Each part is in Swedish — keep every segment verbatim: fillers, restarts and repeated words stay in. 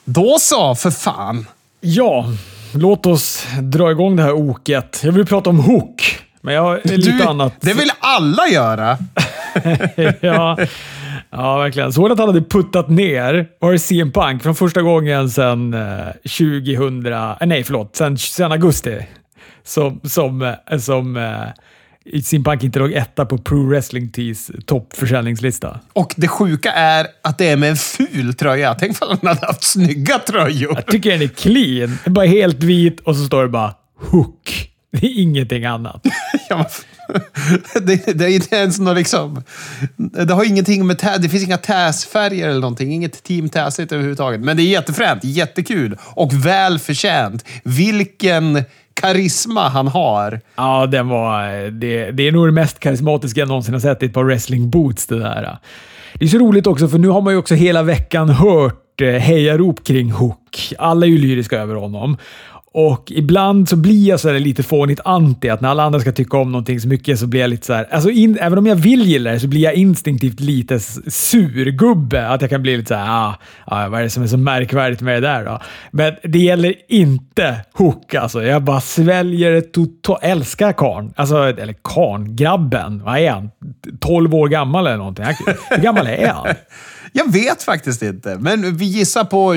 Då så, för fan. Ja, låt oss dra igång det här oket. Jag vill prata om hook, men jag har lite du, annat. Det vill alla göra. ja, ja, verkligen. Så att han hade puttat ner var det C M Punk från första gången sedan eh, tjugohundra... Eh, nej, förlåt. Sedan, sedan augusti. Som, som, som eh, C M Punk inte låg etta på Pro Wrestling Tees toppförsäljningslista. Och det sjuka är att det är med en ful tröja. Tänk om han hade haft snygga tröjor. Jag tycker den är clean. Den är bara helt vit och så står det bara hook. Det är ingenting annat. ja, det, det är inte ens något liksom... Det har ingenting med... Det finns inga täsfärger eller någonting. Inget team täsigt överhuvudtaget. Men det är jättefränt, jättekul och välförtjänt. Vilken karisma han har. Ja, den var... Det, det är nog det mest karismatiska jag någonsin har sett i ett par wrestling boots det där. Det är så roligt också, för nu har man ju också hela veckan hört hejarop kring Hook. Alla är ju lyriska över honom. Och ibland så blir jag så här lite fånigt anti, att när alla andra ska tycka om någonting så mycket så blir jag lite så här, alltså in, även om jag vill gilla det så blir jag instinktivt lite surgubbe, att jag kan bli lite så här, ah, ah, vad är det som är så märkvärdigt med det där då? Men det gäller inte Hook, alltså. Jag bara sväljer det totalt, älskar karn. Alltså, eller karn, grabben, vad är han? tolv år gammal eller någonting. Hur gammal är han? Jag vet faktiskt inte, men vi gissar på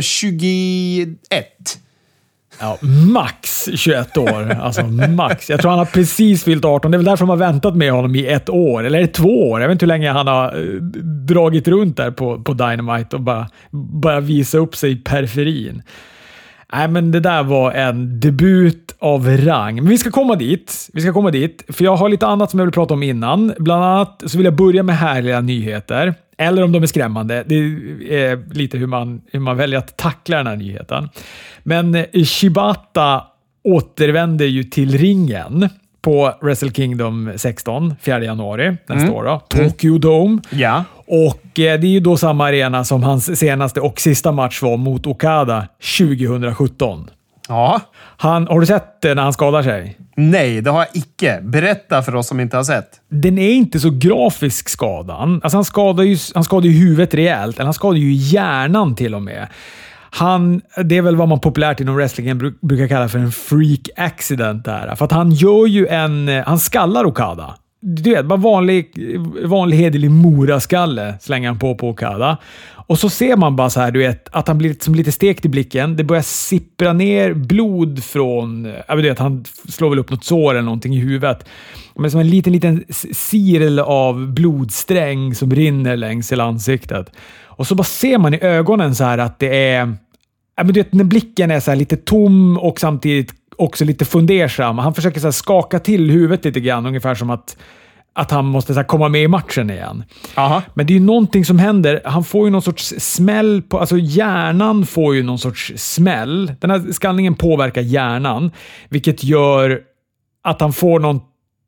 tjugoett. Ja, max tjugoett år. Alltså max. Jag tror han har precis fyllt arton. Det är väl därför de har väntat med honom i ett år. Eller är det två år? Jag vet inte hur länge han har uh, dragit runt där på, på Dynamite och bara, bara visa upp sig i periferin. Nej, men det där var en debut av rang. Men vi ska komma dit. Vi ska komma dit. För jag har lite annat som jag vill prata om innan. Bland annat så vill jag börja med härliga nyheter. Eller om de är skrämmande. Det är lite hur man, hur man väljer att tackla den här nyheten. Men Shibata återvänder ju till ringen på Wrestle Kingdom sexton, fjärde januari nästa mm. år då. Tokyo Dome. Ja. Och det är ju då samma arena som hans senaste och sista match var mot Okada tjugohundrasjutton. Ja. Han, har du sett det när han skadar sig? Nej, det har jag icke. Berätta för oss som inte har sett. Den är inte så grafisk, skadan. Alltså han skadar ju, han skadar ju huvudet rejält. Eller han skadar ju hjärnan till och med. Han, det är väl vad man populärt inom wrestlingen brukar kalla för en freak accident där. För att han gör ju en... Han skallar Okada. Du vet, bara vanlig, vanlig hederlig moraskalle slänger han på på Okada. Och så ser man bara så här, du vet, att han blir som lite stekt i blicken. Det börjar sippra ner blod från... Jag vet, han slår väl upp något sår eller någonting i huvudet. Men som en liten, liten cirkel av blodsträng som rinner längs hela ansiktet. Och så bara ser man i ögonen så här att det är... Jag vet, du vet, när blicken är så här lite tom och samtidigt också lite fundersam. Han försöker så här skaka till huvudet lite grann, ungefär som att, att han måste så här komma med i matchen igen. Aha. Men det är ju någonting som händer. Han får ju någon sorts smäll på, alltså hjärnan får ju någon sorts smäll. Den här skallningen påverkar hjärnan, vilket gör att han får någon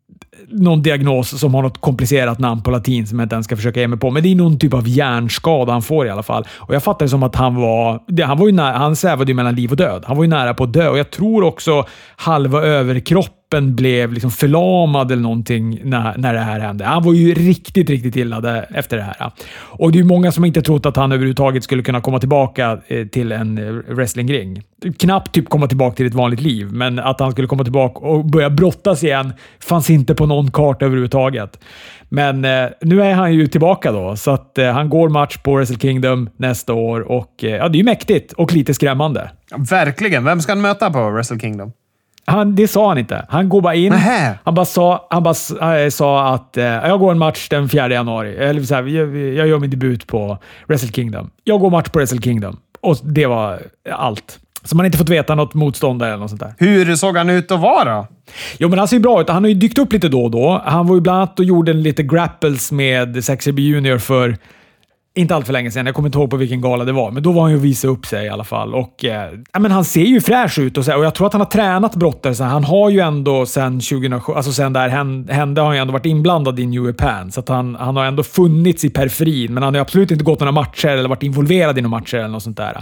någon diagnos som har något komplicerat namn på latin som jag inte ens ska försöka ge mig på. Men det är någon typ av hjärnskada han får i alla fall. Och jag fattar det som att han var... Det, han var ju nära, han svävade ju mellan liv och död. Han var ju nära på att dö. Och jag tror också halva överkroppen blev liksom förlamad eller någonting när, när det här hände. Han var ju riktigt, riktigt illa efter det här. Och det är ju många som inte trott att han överhuvudtaget skulle kunna komma tillbaka till en wrestlingring. Knappt typ komma tillbaka till ett vanligt liv. Men att han skulle komma tillbaka och börja brottas igen fanns inte på någon karta överhuvudtaget. Men eh, nu är han ju tillbaka då. Så att eh, han går match på Wrestle Kingdom nästa år. Och eh, ja, det är ju mäktigt och lite skrämmande. Verkligen. Vem ska han möta på Wrestle Kingdom? Han, det sa han inte. Han går bara in. Nähä. Han bara sa, han bara äh, sa att äh, jag går en match den fjärde januari. Eller så här, jag, jag gör min debut på Wrestle Kingdom. Jag går match på Wrestle Kingdom. Och det var allt. Så man inte fått veta något motståndare eller något sånt där. Hur såg han ut att vara? Jo, men han ser ju bra ut. Han har ju dykt upp lite då och då. Han var ju bland annat och gjorde en lite grapples med Sexy B Junior för inte allt för länge sedan. Jag kommer inte ihåg på vilken gala det var. Men då var han ju att visa upp sig i alla fall. Och eh, ja, men han ser ju fräsch ut. Och, så, och jag tror att han har tränat brottare. Så han har ju ändå sen tjugohundrasju, alltså sen där hände, har han ju ändå varit inblandad i New Japan. Så att han, han har ändå funnits i periferin. Men han har absolut inte gått några matcher eller varit involverad i några matcher eller något sånt där.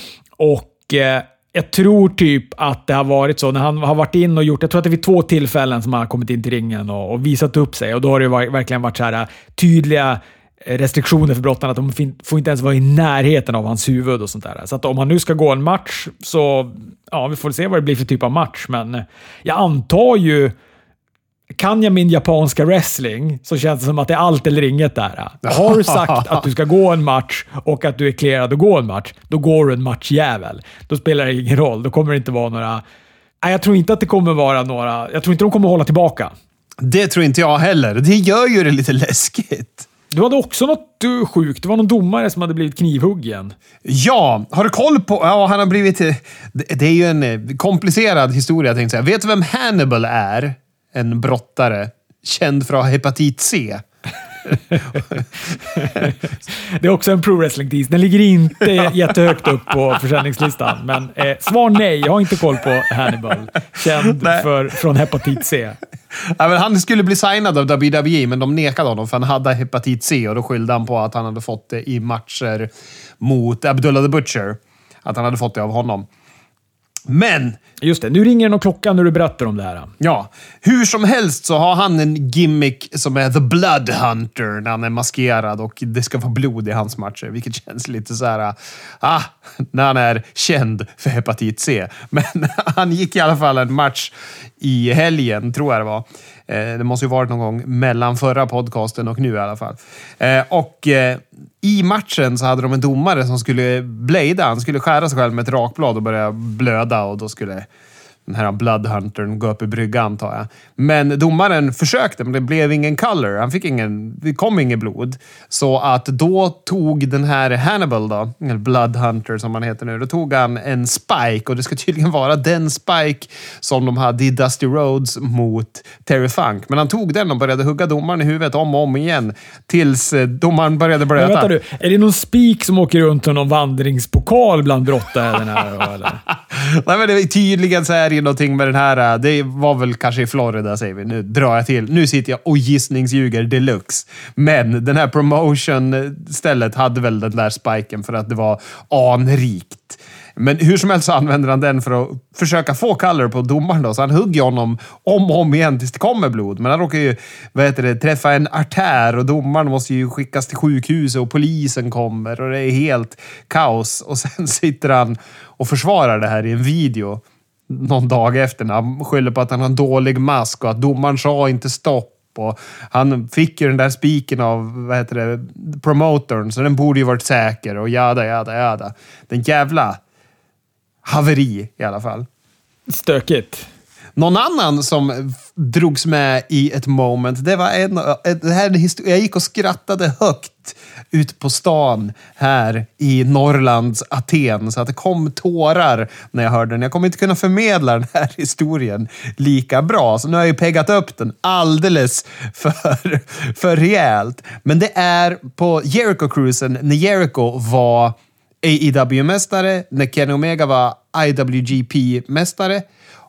Och eh, jag tror typ att det har varit så när han har varit in och gjort, jag tror att det är vid två tillfällen som han har kommit in till ringen och, och visat upp sig. Och då har det verkligen varit så här tydliga restriktioner för brottarna, att de får inte ens vara i närheten av hans huvud och sånt där. Så att om han nu ska gå en match så, ja, vi får se vad det blir för typ av match, men jag antar ju, kan jag min japanska wrestling så känns det som att det är allt eller inget där. Har du sagt att du ska gå en match och att du är klarad att gå en match, då går du en matchjävel. Då spelar det ingen roll. Då kommer det inte vara några... Nej, jag tror inte att det kommer vara några... Jag tror inte de kommer hålla tillbaka. Det tror inte jag heller. Det gör ju det lite läskigt. Du hade också något sjukt. Det var någon domare som hade blivit knivhuggen. Ja, har du koll på... Ja, han har blivit... Det är ju en komplicerad historia, tänkte jag. Vet du vem Hannibal är? En brottare. Känd för att ha hepatit C. Det är också en pro-wrestling-tis. Den ligger inte jättehögt upp på försäljningslistan. Men eh, svar nej. Jag har inte koll på Hannibal. Känd för, från hepatit C. Ja, men han skulle bli signad av W W E, men de nekade honom för han hade hepatit C och då skyllde han på att han hade fått det i matcher mot Abdullah the Butcher. Att han hade fått det av honom. Men... Just det, nu ringer någon klocka när du berättar om det här. Ja, hur som helst så har han en gimmick som är The Blood Hunter när han är maskerad och det ska vara blod i hans matcher, vilket känns lite så här, ah, när han är känd för hepatit C. Men han gick i alla fall en match i helgen, tror jag det var. Det måste ju varit någon gång mellan förra podcasten och nu i alla fall. Och i matchen så hade de en domare som skulle blada. Han skulle skära sig själv med ett rakblad och börja blöda och då skulle den här Bloodhuntern gå upp i brygga, antar jag. Men domaren försökte, men det blev ingen color. Han fick ingen, det kom inget blod. Så att då tog den här Hannibal då, eller Bloodhunter som han heter nu, då tog han en spike och det ska tydligen vara den spike som de hade i Dusty Rhodes mot Terry Funk. Men han tog den och började hugga domaren i huvudet om och om igen tills domaren började blöta. Men vänta du, är det någon spik som åker runt och någon vandringspokal bland brottare den här? Eller? Nej, men det är tydligen så här någonting med den här, det var väl kanske i Florida, säger vi. Nu drar jag till. Nu sitter jag och gissningsljuger deluxe. Men den här promotion-stället hade väl den där spiken för att det var anrikt. Men hur som helst så använder han den för att försöka få color på domaren då. Så han hugger honom om och om igen tills det kommer blod. Men han råkar ju, vad heter det, träffa en artär och domaren måste ju skickas till sjukhuset och polisen kommer och det är helt kaos. Och sen sitter han och försvarar det här i en video någon dag efter när han skyller på att han har en dålig mask och att domaren sa inte stopp. Och han fick ju den där spiken av, vad heter det, promotorn, så den borde ju varit säker och jada, jada, jada. Den jävla haveri i alla fall. Stökigt. Någon annan som drogs med i ett moment, det var en, det här, jag gick och skrattade högt ut på stan här i Norrlands Aten så att det kom tårar när jag hörde den. Jag kommer inte kunna förmedla den här historien lika bra, så nu har jag ju peggat upp den alldeles för, för rejält. Men det är på Jericho-cruisen när Jericho var A E W-mästare, när Kenny Omega var I W G P-mästare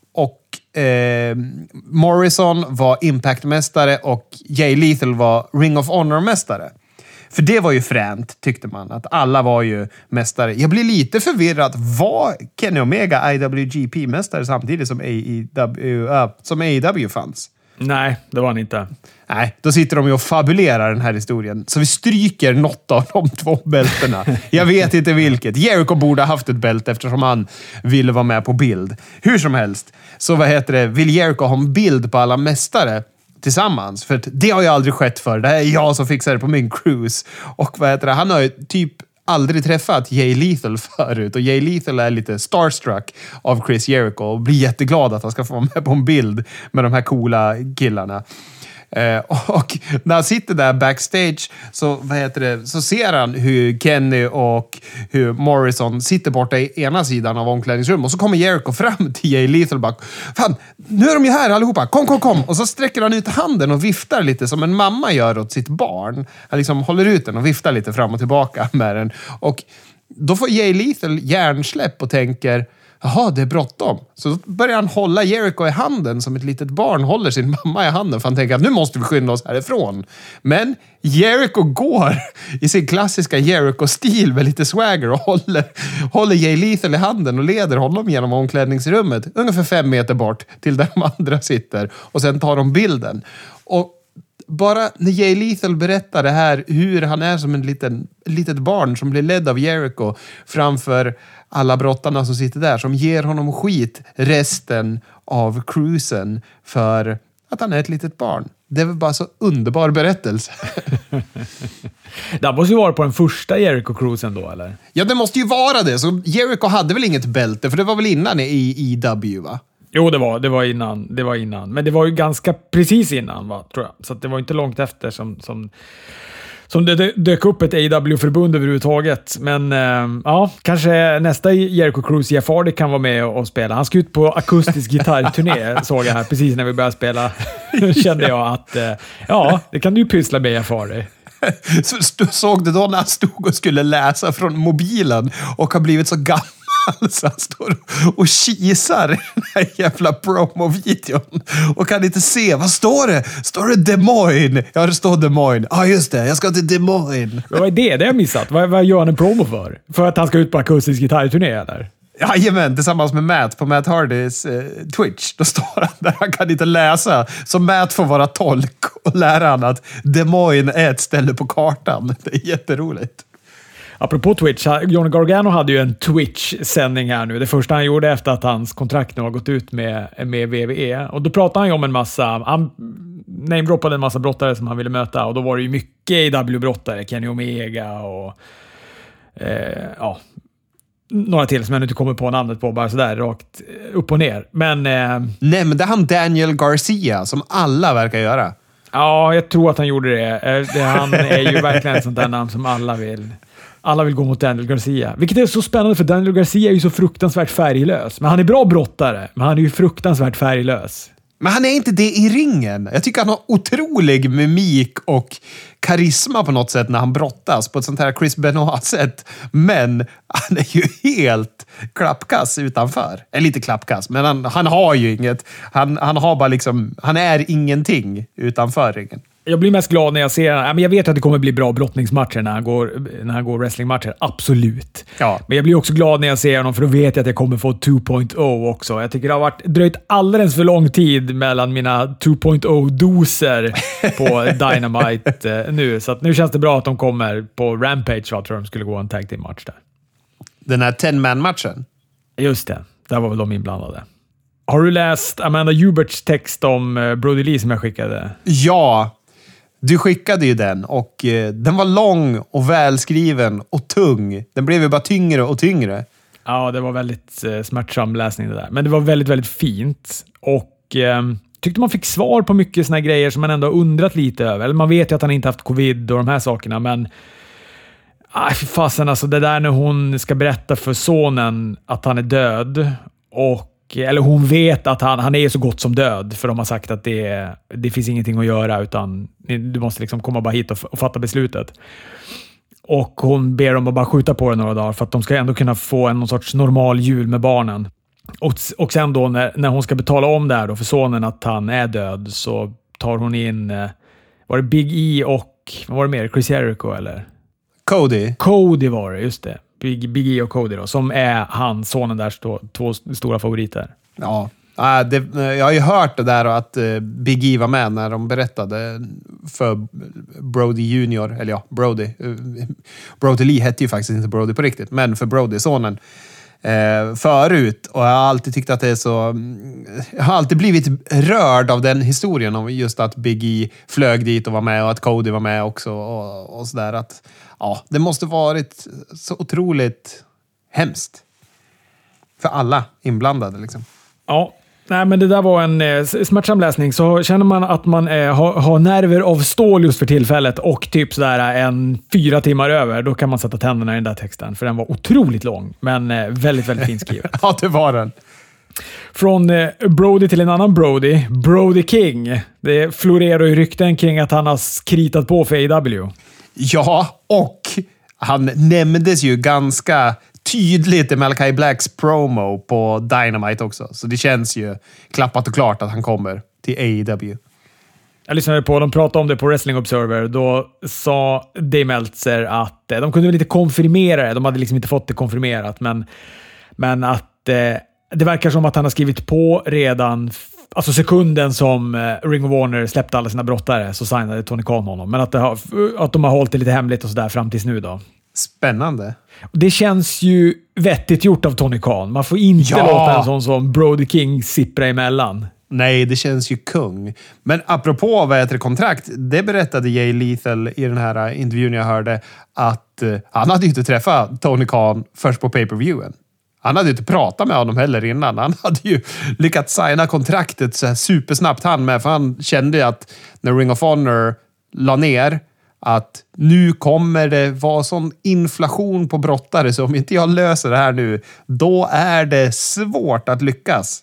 och eh, Morrison var Impact-mästare och Jay Lethal var Ring of Honor-mästare. För det var ju fränt, tyckte man. Att alla var ju mästare. Jag blir lite förvirrad. Var Kenny Omega I W G P-mästare samtidigt som A E W, uh, som A E W fanns? Nej, det var han inte. Nej, då sitter de ju och fabulerar den här historien. Så vi stryker något av de två bältena. Jag vet inte vilket. Jericho borde ha haft ett bälte eftersom han ville vara med på bild. Hur som helst. Så vad heter det? Vill Jericho ha en bild på alla mästare tillsammans? För det har ju aldrig skett för. Det är jag som fixar det på min cruise. Och vad heter det? Han har ju typ aldrig träffat Jay Lethal förut. Och Jay Lethal är lite starstruck av Chris Jericho och blir jätteglad att han ska få vara med på en bild med de här coola killarna. Eh, och när han sitter där backstage så, vad heter det, så ser han hur Kenny och hur Morrison sitter borta i ena sidan av omklädningsrum och så kommer Jericho fram till Jay Lethal och bara, fan, nu är de ju här allihopa, kom, kom, kom. Och så sträcker han ut handen och viftar lite som en mamma gör åt sitt barn. Han liksom håller ut den och viftar lite fram och tillbaka med den. Och då får Jay Lethal hjärnsläpp och tänker, jaha, det är bråttom. Så då börjar han hålla Jericho i handen som ett litet barn håller sin mamma i handen. För han tänker att nu måste vi skynda oss härifrån. Men Jericho går i sin klassiska Jericho-stil med lite swagger och håller, håller Jay Lethal i handen och leder honom genom omklädningsrummet ungefär fem meter bort till där de andra sitter. Och sen tar de bilden. Och bara när Jay Lethal berättar det här, hur han är som en liten, litet barn som blir ledd av Jericho framför alla brottarna som sitter där, som ger honom skit resten av cruisen för att han är ett litet barn. Det är väl bara så underbar berättelse. Det måste ju vara på den första Jericho-cruisen då, eller? Ja, det måste ju vara det. Så Jericho hade väl inget bälte, för det var väl innan i E W, va? Jo, det var, det var innan. Det var innan. Men det var ju ganska precis innan, va, tror jag. Så att det var inte långt efter som, som, som det dök upp ett A E W-förbund överhuvudtaget. Men eh, ja, kanske nästa Jericho Cruise Jeff Hardy kan vara med och spela. Han ska ut på akustisk gitarrturné, såg jag här precis när vi började spela. Kände jag att eh, ja, det kan du ju pyssla med, Jeff Hardy. Så såg du då när han stod och skulle läsa från mobilen och har blivit så gammal så han står och kisar i den här jävla promo-videon och kan inte se. Vad står det? Står det Des Moines? Ja, det står Des Moines. Ja, ah, just det. Jag ska till Des Moines. Vad är det? Det har jag missat. Vad, vad gör han en promo för? För att han ska ut på akustisk gitarrturné, eller? Jajamän, tillsammans med Matt på Matt Hardys eh, Twitch. Då står han där, han kan inte läsa. Så Matt får vara tolk och lära han att Des Moines är ett ställe på kartan. Det är jätteroligt. Apropå Twitch, Johnny Gargano hade ju en Twitch-sändning här nu. Det första han gjorde efter att hans kontrakt nu har gått ut med, med W W E. Och då pratade han ju om en massa... Han namedroppade en massa brottare som han ville möta. Och då var det ju mycket A E W-brottare. Kenny Omega och... Eh, ja... Några till som jag inte kommer på namnet på, bara sådär rakt upp och ner. Men... Eh, Nej, men det är han Daniel Garcia som alla verkar göra. Ja, jag tror att han gjorde det. det han är ju verkligen ett sånt där namn som alla vill... Alla vill gå mot Daniel Garcia. Vilket är så spännande, för Daniel Garcia är ju så fruktansvärt färglös. Men han är bra brottare, men han är ju fruktansvärt färglös. Men han är inte det i ringen. Jag tycker han har otrolig mimik och karisma på något sätt när han brottas på ett sånt här Chris Benoit-sätt. Men han är ju helt klappkass utanför. Eller lite klappkass, men han, han har ju inget. Han, han har bara liksom, han är ingenting utanför ringen. Jag blir mest glad när jag ser... Ja, men jag vet att det kommer bli bra brottningsmatcher när han går, när han går wrestlingmatcher. Absolut. Ja. Men jag blir också glad när jag ser honom, för då vet jag att jag kommer få två punkt noll också. Jag tycker det har varit dröjt alldeles för lång tid mellan mina två punkt noll-doser på Dynamite nu. Så att nu känns det bra att de kommer på Rampage. Jag tror de skulle gå en tag team-match där. Den här ten-man-matchen? Just det. Där var väl de inblandade. Har du läst Amanda Huberts text om Brody Lee som jag skickade? Ja. Du skickade ju den och eh, den var lång och välskriven och tung. Den blev ju bara tyngre och tyngre. Ja, det var väldigt eh, smärtsam läsning det där. Men det var väldigt, väldigt fint. Och eh, tyckte man fick svar på mycket såna grejer som man ändå undrat lite över. Eller man vet ju att han inte haft covid och de här sakerna, men aj, för fasen, alltså det där när hon ska berätta för sonen att han är död och eller hon vet att han, han är så gott som död, för de har sagt att det, det finns ingenting att göra, utan du måste liksom komma bara hit och, och fatta beslutet. Och hon ber dem att bara skjuta på det några dagar för att de ska ändå kunna få en någon sorts normal jul med barnen. Och, och sen då när, när hon ska betala om det här då för sonen att han är död, så tar hon in var det Big E och vad var det mer? Chris Jericho eller? Cody. Cody var det, just det. Big, Big E och Cody då, som är hans sonen där, stå, två stora favoriter. Ja, äh, det, jag har ju hört det där att uh, Big E var med när de berättade för Brody Junior, eller ja, Brody. Uh, Brody Lee hette ju faktiskt inte Brody på riktigt, men för Brody, sonen. Uh, förut, och jag har alltid tyckt att det är så... Jag har alltid blivit rörd av den historien om just att Big E flög dit och var med och att Cody var med också och, och sådär att... Ja, det måste varit så otroligt hemskt. För alla inblandade liksom. Ja, nej, men det där var en eh, smärtsam läsning. Så känner man att man eh, har, har nerver av stål just för tillfället och typ sådär en fyra timmar över, då kan man sätta tänderna i den där texten. För den var otroligt lång, men eh, väldigt, väldigt finskrivet. Ja, det var den. Från eh, Brody till en annan Brody, Brody King. Det florerar ju rykten kring att han har skritat på för A E W. Ja, och han nämndes ju ganska tydligt i Malachi Blacks promo på Dynamite också. Så det känns ju klappat och klart att han kommer till A E W. Jag lyssnade på, de pratade om det på Wrestling Observer. Då sa Dave Meltzer att de kunde väl inte konfirmera det. De hade liksom inte fått det konfirmerat. Men, men att eh, det verkar som att han har skrivit på redan alltså sekunden som Ring of Honor släppte alla sina brottare så signade Tony Khan honom. Men att, det har, att de har hållit det lite hemligt och sådär fram tills nu då. Spännande. Det känns ju vettigt gjort av Tony Khan. Man får inte ja. låta en sån som Brody King sippra emellan. Nej, det känns ju kung. Men apropå vad heter det, kontrakt, det berättade Jay Lethal i den här intervjun jag hörde att uh, han hade ju inte träffat Tony Khan först på pay-per-viewen. Han hade ju inte pratat med honom heller innan. Han hade ju lyckats signa kontraktet så här supersnabbt han med, för han kände att när Ring of Honor la ner att nu kommer det vara sån inflation på brottare så om inte jag löser det här nu, då är det svårt att lyckas.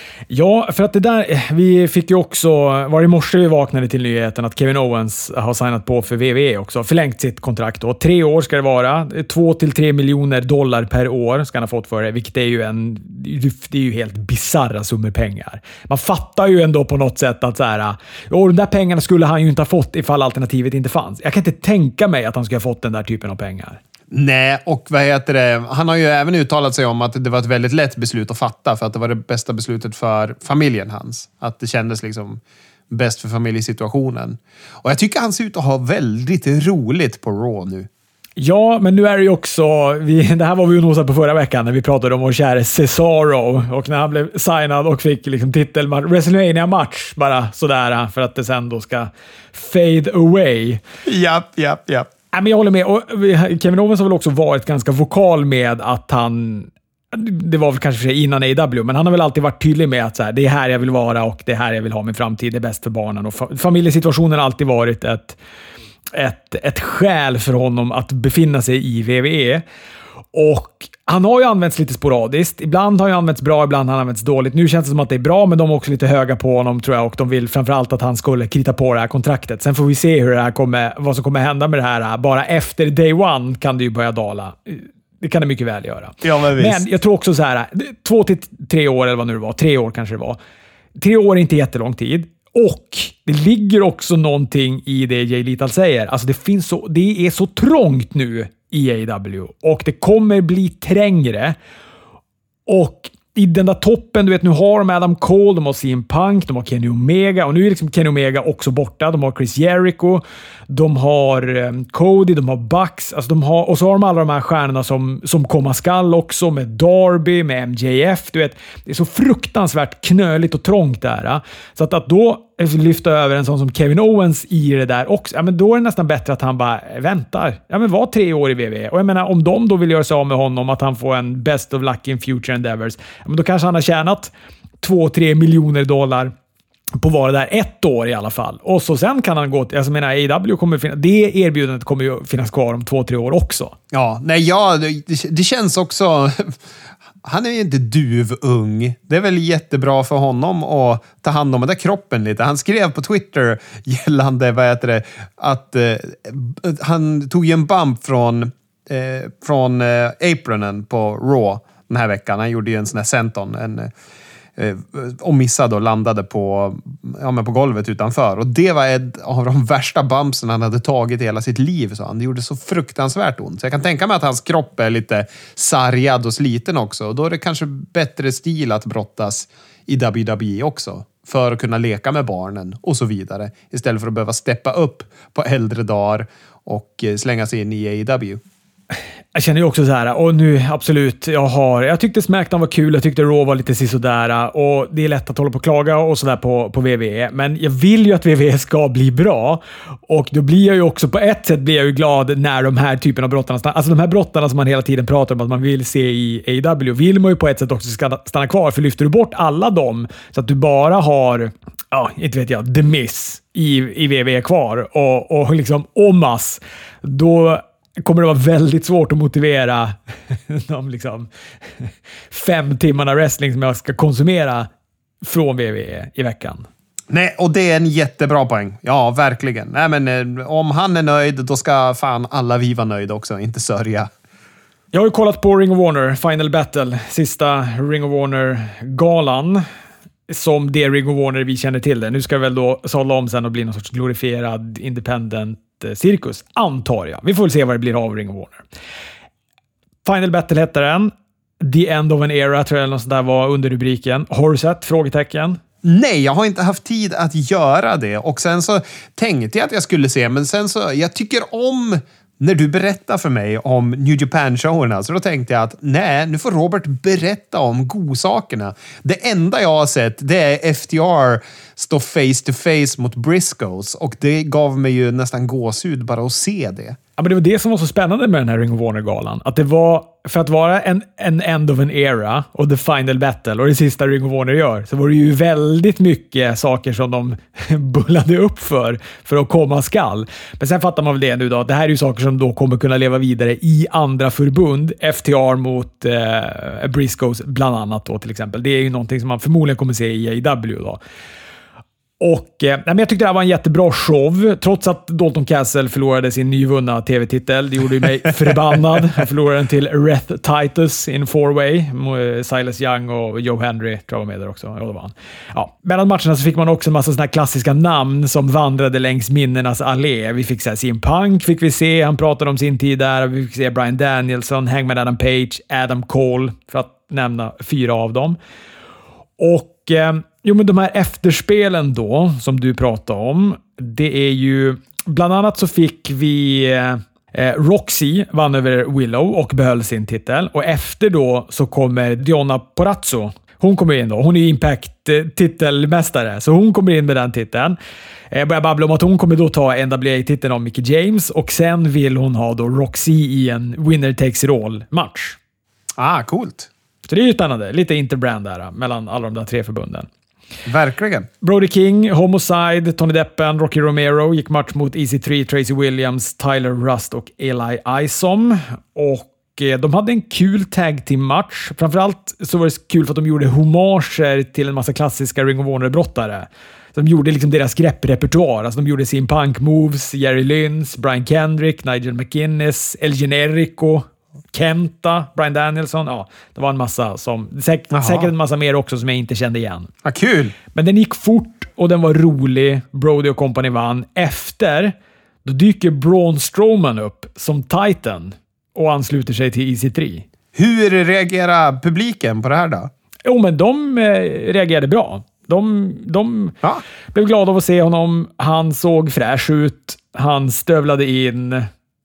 Ja, för att det där, vi fick ju också, var i morse vi vaknade till nyheten att Kevin Owens har signat på för W W E också, förlängt sitt kontrakt då. Tre år ska det vara, två till tre miljoner dollar per år ska han ha fått för det, vilket är ju en, det är ju helt bizarra summor pengar. Man fattar ju ändå på något sätt att så här, och de där pengarna skulle han ju inte ha fått ifall alternativet inte fanns. Jag kan inte tänka mig att han skulle ha fått den där typen av pengar. Nej, och vad heter det? Han har ju även uttalat sig om att det var ett väldigt lätt beslut att fatta för att det var det bästa beslutet för familjen hans. Att det kändes liksom bäst för familjesituationen. Och jag tycker han ser ut att ha väldigt roligt på Raw nu. Ja, men nu är det ju också, vi, det här var vi ju nosade på förra veckan när vi pratade om vår käre Cesaro och när han blev signad och fick liksom titel WrestleMania-match bara sådär för att det sen då ska fade away. Japp, japp, japp. Ja, men jag håller med. Och Kevin Owens har väl också varit ganska vokal med att han, det var väl kanske för sig innan A E W, men han har väl alltid varit tydlig med att så här, det är här jag vill vara och det är här jag vill ha min framtid, det är bäst för barnen. Och fa- familjesituationen har alltid varit ett, ett, ett skäl för honom att befinna sig i W W E. Och han har ju använts lite sporadiskt. Ibland har han använts bra, ibland har han använts dåligt. Nu känns det som att det är bra, men de är också lite höga på honom tror jag. Och de vill framförallt att han skulle krita på det här kontraktet. Sen får vi se hur det här kommer, vad som kommer hända med det här. Bara efter day one kan det ju börja dala. Det kan det mycket väl göra. Ja, men, men jag tror också så här, två till tre år eller vad nu det var. Tre år kanske det var. Tre år är inte jättelång tid. Och det ligger också någonting i det Jay Lethal säger. Alltså det finns så, det är så trångt nu i A E W. Och det kommer bli trängre. Och i den där toppen, du vet, nu har de Adam Cole, de har C M Punk, de har Kenny Omega. Och nu är liksom Kenny Omega också borta. De har Chris Jericho, de har um, Cody, de har Bucks. Alltså de har, och så har de alla de här stjärnorna som, som komma skall också. Med Darby, med M J F. Du vet, det är så fruktansvärt knöligt och trångt där. Så att, att då lyfta över en sån som Kevin Owens i det där också, ja, men då är det nästan bättre att han bara väntar. Ja, men var tre år i W W E. Och jag menar, om de då vill göra sig av med honom, att han får en best of luck in future endeavors, ja, men då kanske han har tjänat två tre miljoner dollar på vara där ett år i alla fall. Och så sen kan han gå till, alltså menar, A E W kommer finnas, det erbjudandet kommer ju finnas kvar om två tre år också. Ja, nej, ja, det, det känns också... Han är ju inte duvung. Det är väl jättebra för honom att ta hand om den där kroppen lite. Han skrev på Twitter gällande, vad heter det, att eh, han tog ju en bump från, eh, från eh, apronen på Raw den här veckan. Han gjorde ju en sån här senton, en eh, och missade och landade på, ja, men på golvet utanför. Och det var ett av de värsta bumpsen han hade tagit i hela sitt liv. Så han det gjorde så fruktansvärt ont. Så jag kan tänka mig att hans kropp är lite sargad och sliten också. Och då är det kanske bättre stil att brottas i W W E också. För att kunna leka med barnen och så vidare. Istället för att behöva steppa upp på äldre dagar och slänga sig in i A E W. Jag känner ju också så här, och nu absolut, jag har, jag tyckte SmackDown var kul, jag tyckte Raw var lite sisådär, och det är lätt att hålla på och klaga och sådär på, på W W E, men jag vill ju att W W E ska bli bra, och då blir jag ju också, på ett sätt blir jag ju glad när de här typen av brottarna, alltså de här brottarna som man hela tiden pratar om att man vill se i A E W, vill man ju på ett sätt också ska stanna kvar, för lyfter du bort alla dem så att du bara har, ja, inte vet jag, The Miz i, i W W E kvar och, och liksom Omas, då kommer det vara väldigt svårt att motivera de liksom fem timmarna wrestling som jag ska konsumera från W W E i veckan. Nej, och det är en jättebra poäng. Ja, verkligen. Nej, men om han är nöjd, då ska fan alla vi vara nöjda också, inte sörja. Jag har ju kollat på Ring of Honor, Final Battle, sista Ring of Honor-galan. Som det Ring of Honor vi känner till det. Nu ska det väl då sålla om sen och bli någon sorts glorifierad independent cirkus, antar jag. Vi får väl se vad det blir av Ring of Honor. Final Battle hette den. The End of an Era, tror jag, eller något sånt där var under rubriken. Har du sett? Frågetecken. Nej, jag har inte haft tid att göra det. Och sen så tänkte jag att jag skulle se, men sen så, jag tycker om när du berättar för mig om New Japan-showerna, så då tänkte jag att nej, nu får Robert berätta om godsakerna. Det enda jag har sett, det är F T R stå face to face mot Briscoes, och det gav mig ju nästan gåshud bara att se det. Ja, men det var det som var så spännande med den här Ring of Honor-galan. Att det var, för att vara en, en end of an era och the final battle och det sista Ring of Honor gör, så var det ju väldigt mycket saker som de bullade upp för, för att komma skall. Men sen fattar man väl det nu då, att det här är ju saker som då kommer kunna leva vidare i andra förbund. F T R mot eh, Briscoes bland annat då till exempel. Det är ju någonting som man förmodligen kommer se i A E W då. Och, eh, men jag tyckte det här var en jättebra show, trots att Dalton Castle förlorade sin nyvunna tv-titel. Det gjorde mig förbannad. Han förlorade den till Rhett Titus in four-way. Silas Young och Joe Hendry tror jag var med där också. Ja, det var han. Ja, mellan matcherna så fick man också en massa såna här klassiska namn som vandrade längs minnenas allé. Vi fick se C M Punk, fick vi se. Han pratade om sin tid där. Vi fick se Bryan Danielson, Hangman Adam Page, Adam Cole, för att nämna fyra av dem. Och eh, jo, men de här efterspelen då, som du pratade om, det är ju... Bland annat så fick vi... Eh, Roxy vann över Willow och behöll sin titel. Och efter då så kommer Diona Porrazzo. Hon kommer in då. Hon är Impact-titelmästare, så hon kommer in med den titeln. Jag börjar babbla om att hon kommer då ta N W A-titeln av Mickie James, och sen vill hon ha då Roxy i en winner-takes-all-match. Ah, coolt. Så det är ju spännande. Lite interbrand där mellan alla de där tre förbunden. Verkligen. Brody King, Homicide, Tony Deppen, Rocky Romero gick match mot E C tre, Tracy Williams, Tyler Rust och Eli Isom. Och eh, de hade en kul tag team match. Framförallt så var det kul för att de gjorde homager till en massa klassiska Ring of Honor-brottare. De gjorde liksom deras grepprepertoar. Alltså de gjorde C M Punk moves, Jerry Lynns, Brian Kendrick, Nigel McInnes, El Generico, Kenta, Bryan Danielson. Ja, det var en massa som... Säk- säkert en massa mer också som jag inte kände igen. Ja, kul! Men den gick fort och den var rolig. Brody och company vann. Efter, då dyker Braun Strowman upp som Titan och ansluter sig till E C tre. Hur reagerar publiken på det här då? Jo, men de eh, reagerade bra. De, de ja. blev glada av att se honom. Han såg fräsch ut. Han stövlade in...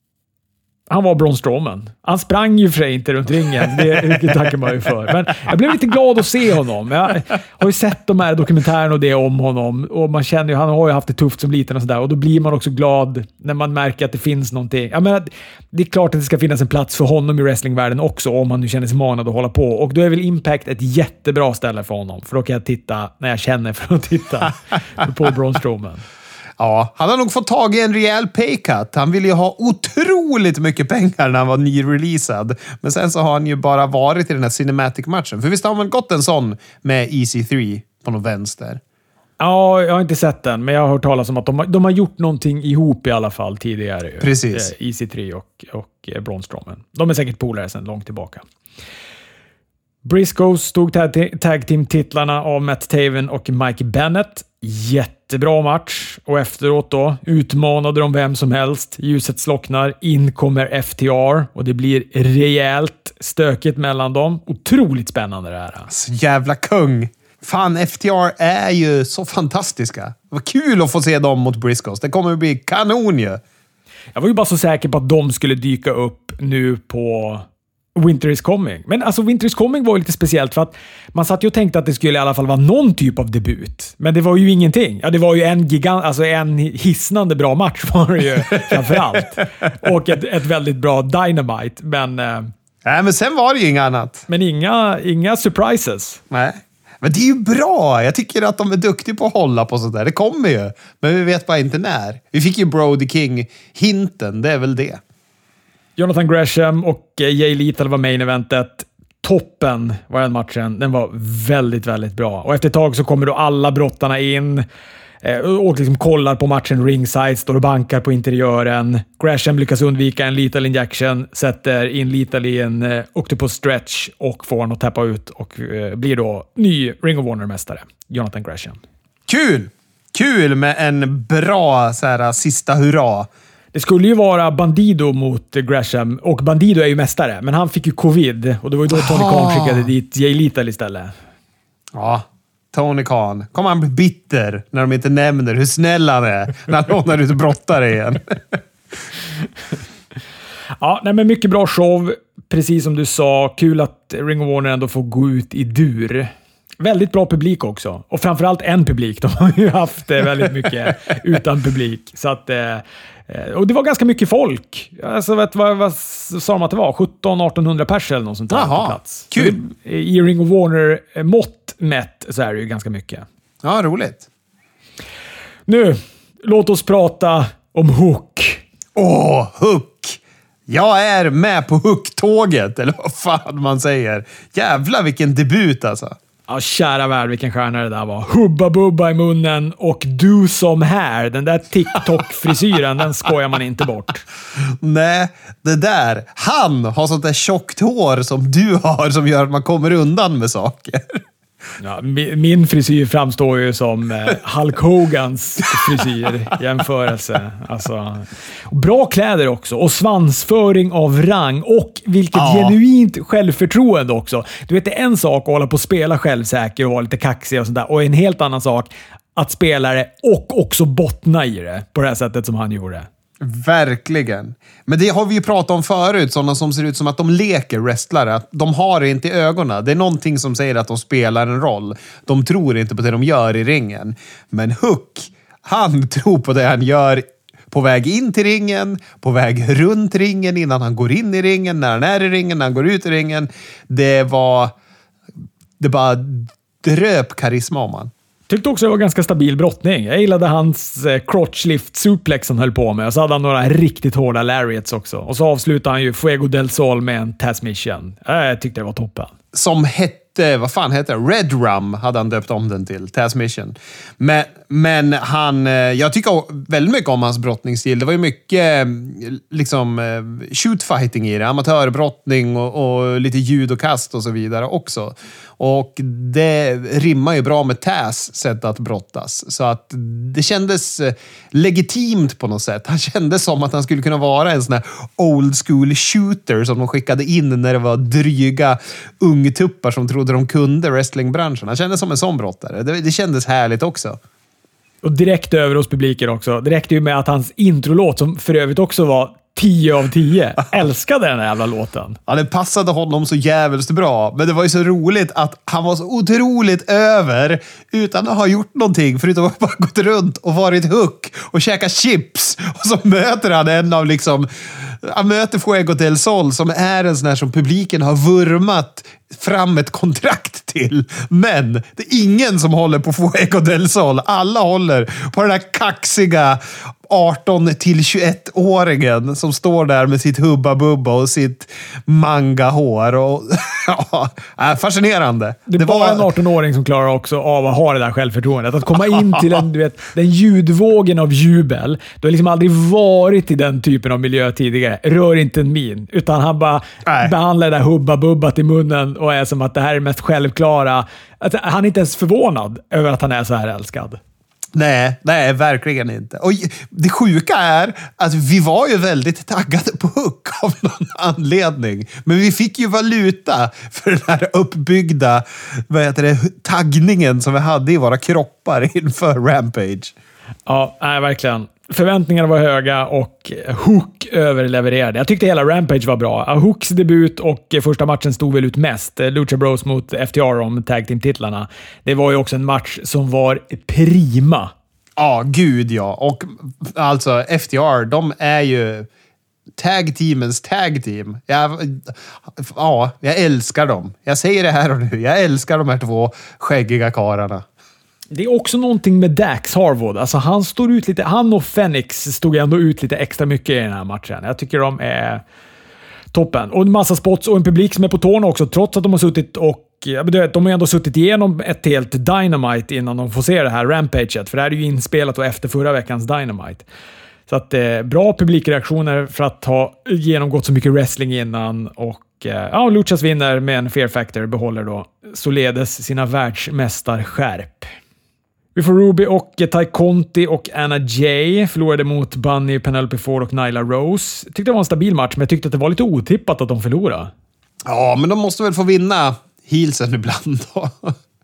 Han var Braun Strowman. Han sprang ju för sig inte runt ringen. Det tackar man ju för. Men jag blev lite glad att se honom. Jag har ju sett de här dokumentärerna och det om honom. Och man känner ju, han har ju haft det tufft som liten och sådär. Och då blir man också glad när man märker att det finns någonting. Jag menar, det är klart att det ska finnas en plats för honom i wrestlingvärlden också, om han nu känner sig manad att hålla på. Och då är väl Impact ett jättebra ställe för honom. För då kan jag titta när jag känner för att titta på Braun Strowman. Ja, han har nog fått tag i en rejäl paycut. Han ville ju ha otroligt mycket pengar när han var nyreleasad. Men sen så har han ju bara varit i den här cinematic-matchen. För visst har man gått en sån med E C tre på någon vänster? Ja, jag har inte sett den, men jag har hört talas om att de har, de har gjort någonting ihop i alla fall tidigare. Precis. E C tre och, och Braun Strowman. De är säkert polare sedan långt tillbaka. Briscoes tog tag team-titlarna av Matt Taven och Mike Bennett. Jättebra match. Och efteråt då utmanade de vem som helst. Ljuset slocknar. In kommer F T R. Och det blir rejält stökigt mellan dem. Otroligt spännande det här. Så jävla kung. Fan, F T R är ju så fantastiska. Vad kul att få se dem mot Briscoes. Det kommer att bli kanon ju. Jag var ju bara så säker på att de skulle dyka upp nu på... Winter is coming. Men alltså Winter is coming var ju lite speciellt för att man satt ju och tänkte att det skulle i alla fall vara någon typ av debut. Men det var ju ingenting. Ja, det var ju en gigant, alltså en hisnande bra match var det ju framförallt. Och ett, ett väldigt bra Dynamite. Men, eh, Nej, men sen var det ju inget annat. Men inga, inga surprises. Nej. Men det är ju bra. Jag tycker att de är duktiga på att hålla på sådär. Det kommer ju. Men vi vet bara inte när. Vi fick ju Brody King-hinten. Det är väl det. Jonathan Gresham och Jay Lethal var main eventet. Toppen var den matchen. Den var väldigt, väldigt bra. Och efter ett tag så kommer då alla brottarna in och liksom kollar på matchen ringside, står och bankar på interiören. Gresham lyckas undvika en Lethal injection, sätter in Lethal i en octopus stretch och får honom att tappa ut och blir då ny Ring of Honor-mästare. Jonathan Gresham. Kul! Kul med en bra så här, sista hurra. Det skulle ju vara Bandido mot Gresham, och Bandido är ju mästare, men han fick ju covid och det var ju då Tony Khan skickade dit Jay Lethal istället. Ja, Tony Khan. Kommer han bli bitter när de inte nämner hur snäll han är när han lånar ut brottare igen? Ja, nej, men mycket bra show. Precis som du sa. Kul att Ring of Honor ändå får gå ut i dur. Väldigt bra publik också. Och framförallt en publik. De har ju haft väldigt mycket utan publik. Så att, och det var ganska mycket folk. Alltså, vet, vad, vad sa de att det var? sjutton artonhundra pers eller något sånt där. Jaha, på plats. kul. Så, i Ring of Honor-mått mätt så är det ju ganska mycket. Ja, roligt. Nu, låt oss prata om Hook. Åh, Hook! Jag är med på Hook-tåget, eller vad fan man säger. Jävlar vilken debut alltså. Ja, kära värld, vilken stjärna det där var. Hubba bubba i munnen och do som här. Den där TikTok-frisyren, den skojar man inte bort. Nej, det där. Han har sånt där tjockt hår som du har som gör att man kommer undan med saker. Ja, min, min frisyr framstår ju som eh, Hulk Hogans frisyr jämförelse. Alltså, bra kläder också och svansföring av rang och vilket ja. genuint självförtroende också. Du vet, det är en sak att hålla på och spela självsäker och vara lite kaxig och sånt där, och en helt annan sak att spela det och också bottna i det på det här sättet som han gjorde. Verkligen. Men det har vi ju pratat om förut. Sådana som ser ut som att de leker wrestlare. Att de har det inte i ögonen. Det är någonting som säger att de spelar en roll. De tror inte på det de gör i ringen. Men Hook, han tror på det han gör på väg in till ringen, på väg runt ringen innan han går in i ringen, när han är i ringen, när han går ut i ringen. Det var... Det bara dröp karisma om han. Tyckte också det var ganska stabil brottning. Jag gillade hans eh, crotchlift suplex han höll på med. Och så hade han några riktigt hårda lariats också. Och så avslutade han ju Fuego del Sol med en Tasmission. Jag tyckte det var toppen. Som hette, vad fan hette det? Red Rum hade han döpt om den till. Tasmission. Men, men han, jag tycker väldigt mycket om hans brottningsstil. Det var ju mycket liksom shootfighting i det. Amatörbrottning och, och lite judokast och så vidare också. Och det rimmar ju bra med Taz sätt att brottas. Så att det kändes legitimt på något sätt. Han kändes som att han skulle kunna vara en sån här old school shooter som de skickade in när det var dryga ungtuppar som trodde de kunde wrestlingbranschen. Han kändes som en sån brottare. Det, det kändes härligt också. Och direkt över hos publiken också. Det räckte ju med att hans introlåt, som för övrigt också var tio av tio. Älskade den här jävla låten. Ja, den passade honom så jävligt bra. Men det var ju så roligt att han var så otroligt över utan att ha gjort någonting förutom att bara gått runt och varit Hook och käkat chips. Och så möter han en av liksom... Han möter Fuego del Sol som är en sån här som publiken har vurmat fram ett kontrakt till. Men det är ingen som håller på Fuego del Sol. Alla håller på den här kaxiga arton till tjugoett-åringen som står där med sitt hubba-bubba och sitt manga-hår. Och, ja, fascinerande. Det, det var bara en arton-åring som klarar också av att ha det där självförtroendet. Att komma in till den, du vet, den ljudvågen av jubel. Du har liksom aldrig varit i den typen av miljö tidigare. Rör inte en min. Utan han bara Nej. behandlar det där hubba-bubbat i munnen och är som att det här är det mest självklara. Att han är inte ens förvånad över att han är så här älskad. Nej, nej, verkligen inte. Och det sjuka är att vi var ju väldigt taggade på Hook av någon anledning. Men vi fick ju valuta för den här uppbyggda, vad heter det, taggningen som vi hade i våra kroppar inför Rampage. Ja, nej, verkligen. Förväntningarna var höga och Hook överlevererade. Jag tyckte hela Rampage var bra. Hooks debut och första matchen stod väl ut mest. Lucha Bros mot F T R om tag team-titlarna. Det var ju också en match som var prima. Ja, gud ja. Och alltså F T R, de är ju tag teamens tag team. Jag, ja, jag älskar dem. Jag säger det här och nu. Jag älskar de här två skäggiga karlarna. Det är också någonting med Dax Harwood. Alltså han står ut lite, han och Fenix stod ändå ut lite extra mycket i den här matchen. Jag tycker de är toppen. Och en massa spots och en publik som är på tårna också, trots att de har suttit och de har ändå suttit igenom ett helt Dynamite innan de får se det här Rampaget. För det här är ju inspelat och efter förra veckans Dynamite. Så att eh, bra publikreaktioner för att ha genomgått så mycket wrestling innan. Och ja, Luchas vinner med en Fear Factor, behåller då således sina världsmästarskärp. Vi får Ruby och Ty Conti och Anna Jay förlorade mot Bunny, Penelope Ford och Nyla Rose. Tyckte det var en stabil match, men jag tyckte att det var lite otippat att de förlorade. Ja, men de måste väl få vinna heelsen ibland då.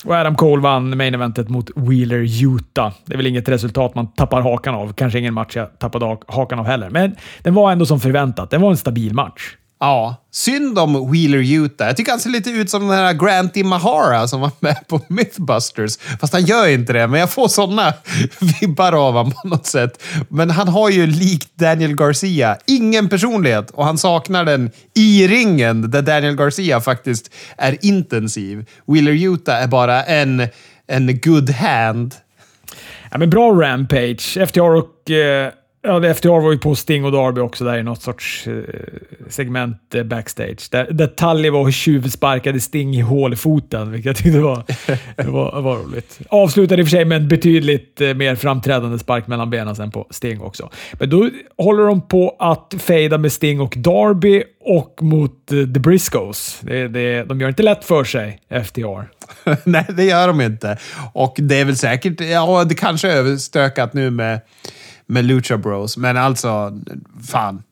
Och Adam Cole vann main eventet mot Wheeler Yuta. Det är väl inget resultat man tappar hakan av. Kanske ingen match jag tappade hakan av heller. Men den var ändå som förväntat. Den var en stabil match. Ja, synd om Wheeler Yuta. Jag tycker han ser lite ut som den här Grant Imahara som var med på Mythbusters. Fast han gör inte det, men jag får sådana vibbar av honom på något sätt. Men han har ju likt Daniel Garcia ingen personlighet och han saknar den i ringen där Daniel Garcia faktiskt är intensiv. Wheeler Yuta är bara en, en good hand. Ja, men bra Rampage. F T R och... Eh... Ja, F T R var ju på Sting och Darby också där i något sorts eh, segment eh, backstage. Där, där Tully var och tjuvsparkade Sting i hålfoten, vilket jag tyckte var, var, var roligt. Avslutade i och för sig med en betydligt eh, mer framträdande spark mellan benen sen på Sting också. Men då håller de på att fejda med Sting och Darby och mot eh, The Briscoes. Det, det, de gör inte lätt för sig, F T R. Nej, det gör de inte. Och det är väl säkert, ja, det kanske är överstökat nu med med Lucha Bros, men alltså fan,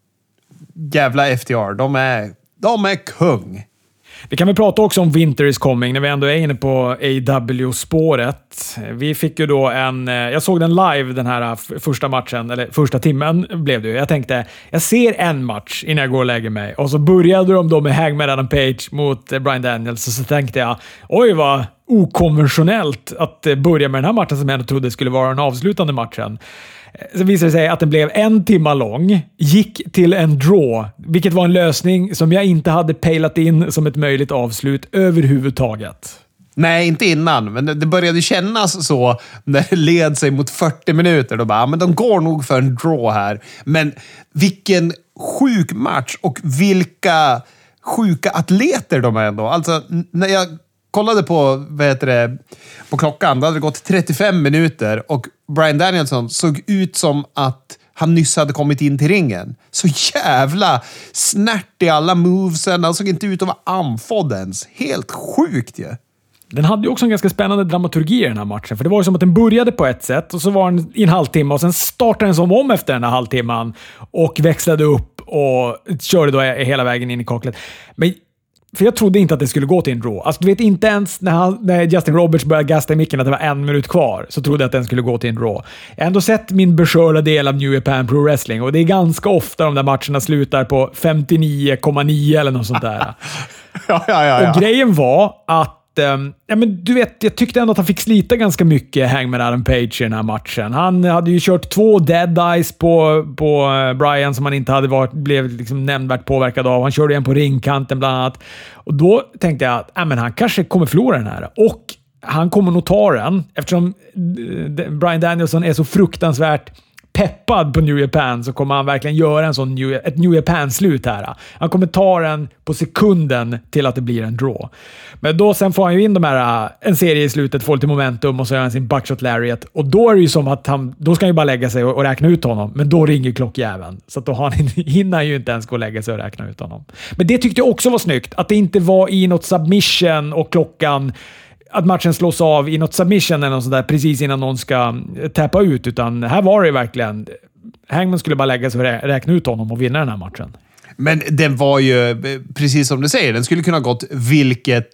jävla F T R, de är de är kung. Vi kan väl prata också om Winter is Coming när vi ändå är inne på A W-spåret. Vi fick ju då en... Jag såg den live, den här första matchen, eller första timmen blev det ju. Jag tänkte, jag ser en match innan jag går och lägger mig. Och så började de då med Hangman Adam Page mot Bryan Daniels. Och så tänkte jag, oj vad okonventionellt att börja med den här matchen som jag ändå trodde skulle vara den avslutande matchen. Så visade det sig att den blev en timma lång, gick till en draw, vilket var en lösning som jag inte hade pejlat in som ett möjligt avslut överhuvudtaget. Nej, inte innan, men det började kännas så när det led sig mot fyrtio minuter. Då bara, men de går nog för en draw här. Men vilken sjuk match och vilka sjuka atleter de är ändå. Alltså, när jag kollade på, vad heter det, på klockan, då hade det gått trettiofem minuter och Bryan Danielson såg ut som att han nyss hade kommit in till ringen. Så jävla snärt i alla movesen. Han såg inte ut att vara andfådd ens. Helt sjukt ju. Ja. Den hade ju också en ganska spännande dramaturgi i den här matchen. För det var ju som att den började på ett sätt och så var den i en halvtimme och sen startade den som om efter den här halvtimman och växlade upp och körde då hela vägen in i kaklet. Men för jag trodde inte att det skulle gå till en draw. Alltså, du vet, inte ens när, han, när Justin Roberts började gasta i micken att det var en minut kvar så trodde jag att den skulle gå till en draw. Jag har ändå sett min beskörda del av New Japan Pro Wrestling och det är ganska ofta de där matcherna slutar på femtionio komma nio eller något sånt där. ja, ja, ja, ja. Och grejen var att ja, men du vet, jag tyckte ändå att han fick slita ganska mycket Hangman Adam Page i den här matchen. Han hade ju kört två dead eyes på, på Bryan som han inte hade varit, blev liksom nämnvärt påverkad av. Han körde en på ringkanten bland annat. Och då tänkte jag att ja, men han kanske kommer förlora den här. Och han kommer nog ta den eftersom Bryan Danielson är så fruktansvärt peppad på New Japan så kommer han verkligen göra en sån New, ett New Japan-slut här. Han kommer ta den på sekunden till att det blir en draw. Men då sen får han ju in de här, en serie i slutet, får lite momentum och så gör han sin buckshot lariat. Och då är det ju som att han, då ska han ju bara lägga sig och, och räkna ut honom. Men då ringer klockjäveln. Så att då har han, hinner han ju inte ens gå och lägga sig och räkna ut honom. Men det tyckte jag också var snyggt. Att det inte var i något submission och klockan att matchen slås av i något submission eller något sånt där precis innan någon ska tappa ut, utan här var det verkligen Hangman skulle bara lägga sig och räkna ut honom och vinna den här matchen. Men den var ju, precis som du säger, den skulle kunna gått vilket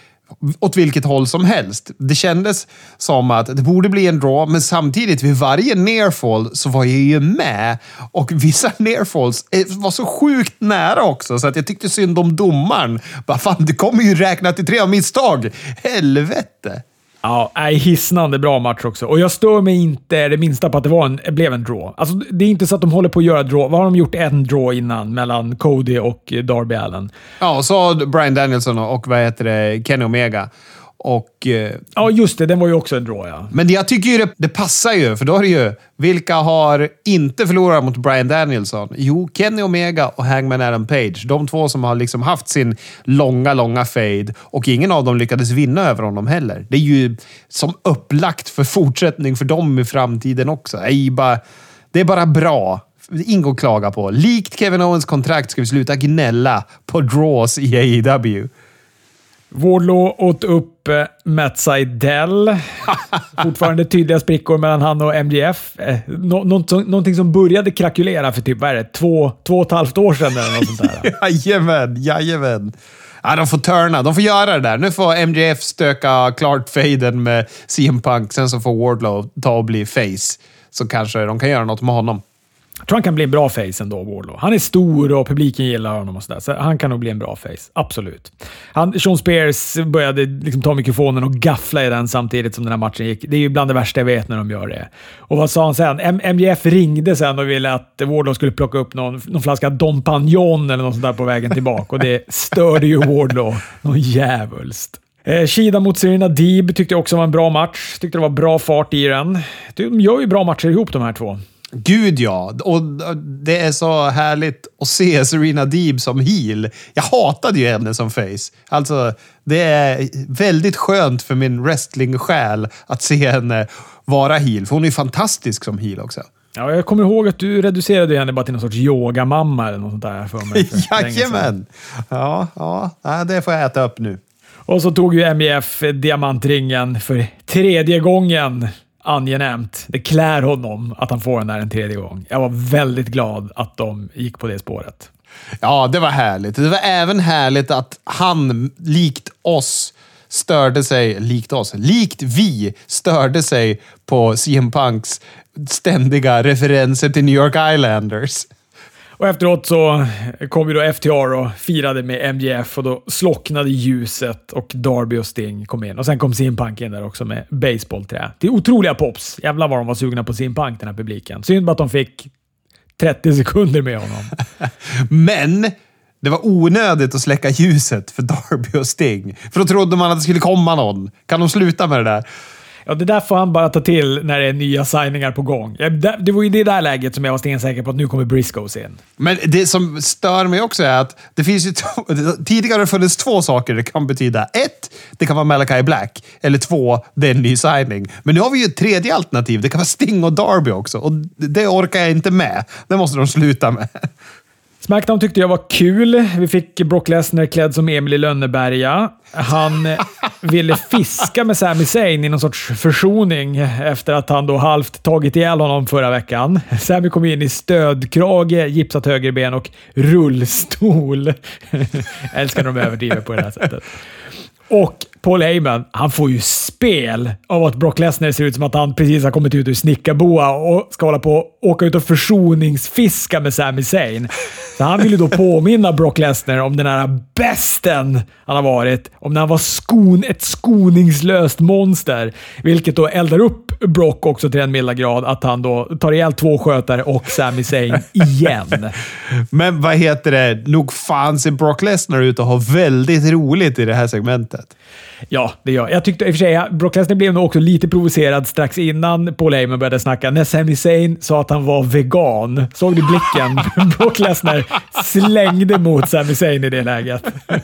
åt vilket håll som helst. Det kändes som att det borde bli en draw, men samtidigt vid varje nearfall så var jag ju med. Och vissa nearfalls var så sjukt nära också, så att jag tyckte synd om domaren. Bara fan, det kommer ju räkna till tre av misstag. Helvete! Ja, är hisnande bra match också. Och jag stör mig inte det minsta på att det var en, blev en draw. Alltså, det är inte så att de håller på att göra draw. Vad har de gjort en draw innan mellan Cody och Darby Allin? Ja, och så Bryan Danielson och vad heter det, Kenny Omega. Och, eh, ja, just det. Den var ju också en draw, ja. Men jag tycker ju det, det passar ju, för då är det ju vilka har inte förlorat mot Bryan Danielson? Jo, Kenny Omega och Hangman Adam Page. De två som har liksom haft sin långa, långa fade och ingen av dem lyckades vinna över honom heller. Det är ju som upplagt för fortsättning för dem i framtiden också. Det är bara, det är bara bra. Inget att klaga på. Likt Kevin Owens kontrakt ska vi sluta gnälla på draws i A E W. Wardlow åt upp eh, Matt Sydal. Fortfarande tydliga sprickor mellan han och M J F. Eh, nå- något, någonting som började krakulera för typ, vad är det, två, två och ett halvt år sedan eller något sånt där. Jajamän, jajamän. Ja, de får turna. De får göra det där. Nu får M J F stöka klart faden med C M Punk. Sen så får Wardlow ta och bli face. Så kanske de kan göra något med honom. Jag tror han kan bli en bra face ändå, Wardlow. Han är stor och publiken gillar honom och sådär. Så han kan nog bli en bra face. Absolut. Han, Sean Spears började liksom ta mikrofonen och gaffla i den samtidigt som den här matchen gick. Det är ju bland det värsta jag vet när de gör det. Och vad sa han sen? M- MJF ringde sen och ville att Wardlow skulle plocka upp någon, någon flaska Dom Pagnon eller något sånt där på vägen tillbaka. Och det störde ju Wardlow. Någon jävulst. Eh, Shida mot Serena Deeb tyckte jag också var en bra match. Tyckte det var bra fart i den. De gör ju bra matcher ihop de här två. Gud ja, och det är så härligt att se Serena Deeb som heel. Jag hatade ju henne som face. Alltså, det är väldigt skönt för min wrestling-själ att se henne vara heel. För hon är ju fantastisk som heel också. Ja, jag kommer ihåg att du reducerade henne bara till någon sorts yogamamma eller något sånt där för mig. För Jajamän! Ja, ja, det får jag äta upp nu. Och så tog ju M J F diamantringen för tredje gången. Angenämt. Det klär honom att han får den där en tredje gång. Jag var väldigt glad att de gick på det spåret. Ja, det var härligt. Det var även härligt att han, likt oss, störde sig, likt oss, likt vi, störde sig på C M Punks ständiga referenser till New York Islanders. Och efteråt så kom ju då F T R och firade med M J F och då slocknade ljuset och Darby och Sting kom in. Och sen kom C M Punk in där också med baseballträ. Det är otroliga pops. Jävlar vad de var sugna på C M Punk, den här publiken. Synd bara att de fick trettio sekunder med honom. Men det var onödigt att släcka ljuset för Darby och Sting. För då trodde man att det skulle komma någon. Kan de sluta med det där? Ja, det där får han bara ta till när det är nya signingar på gång. Det var ju det där läget som jag var stensäker på att nu kommer Briscoes in. Men det som stör mig också är att det finns ju t- tidigare har det funnits två saker det kan betyda. Ett, det kan vara Malachi Black. Eller två, det är en ny signing. Men nu har vi ju ett tredje alternativ. Det kan vara Sting och Darby också. Och det orkar jag inte med. Det måste de sluta med. Smackdown tyckte jag var kul. Vi fick Brock Lesnar klädd som Emil i Lönneberga. Han ville fiska med Sami Zayn i någon sorts försoning efter att han då halvt tagit ihjäl honom förra veckan. Sami kom in i stödkrage, gipsat högerben och rullstol. Jag älskar när de överdriver på det här sättet. Och Paul Heyman, han får ju spel av att Brock Lesnar ser ut som att han precis har kommit ut ur snickarboa och ska hålla på och åka ut och försoningsfiska med Sami Zayn. Så han ville då påminna Brock Lesnar om den här besten han har varit, om när han var skon, ett skoningslöst monster. Vilket då eldar upp Brock också till en milda grad att han då tar ihjäl två skötare och Sami Zayn igen. Men vad heter det? Nog fan ser Brock Lesnar ut och har väldigt roligt i det här segmentet. Ja, det gör jag. Jag tyckte i och för sig Brock Lesnar blev nog också lite provocerad strax innan Paul Heyman började snacka. När Sami Zayn sa att han var vegan. Såg du blicken? Brock Lesnar slängde mot Sami Zayn i det läget.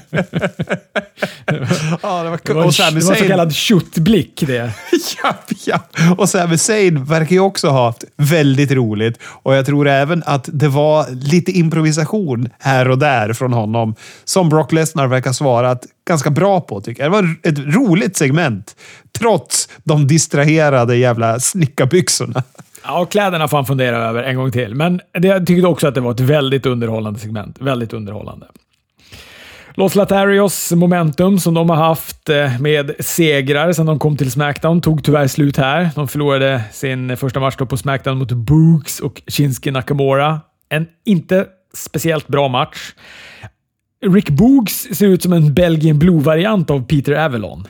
Ja, det var Det var, och Sami det var så Zayn, kallad shoot-blick det. ja, ja. Och Sami Zayn verkar ju också ha haft väldigt roligt. Och jag tror även att det var lite improvisation här och där från honom som Brock Lesnar verkar svarat ganska bra på, tycker jag. Det var ett roligt segment trots de distraherade jävla snickarbyxorna. Ja, och kläderna får han fundera över en gång till. Men det, jag tyckte också att det var ett väldigt underhållande segment. Väldigt underhållande. Los Latarios momentum som de har haft med segrar sedan de kom till SmackDown tog tyvärr slut här. De förlorade sin första match då på SmackDown mot Boogs och Shinsuke Nakamura. En inte speciellt bra match. Rick Boogs ser ut som en Belgian Blue-variant av Peter Avalon.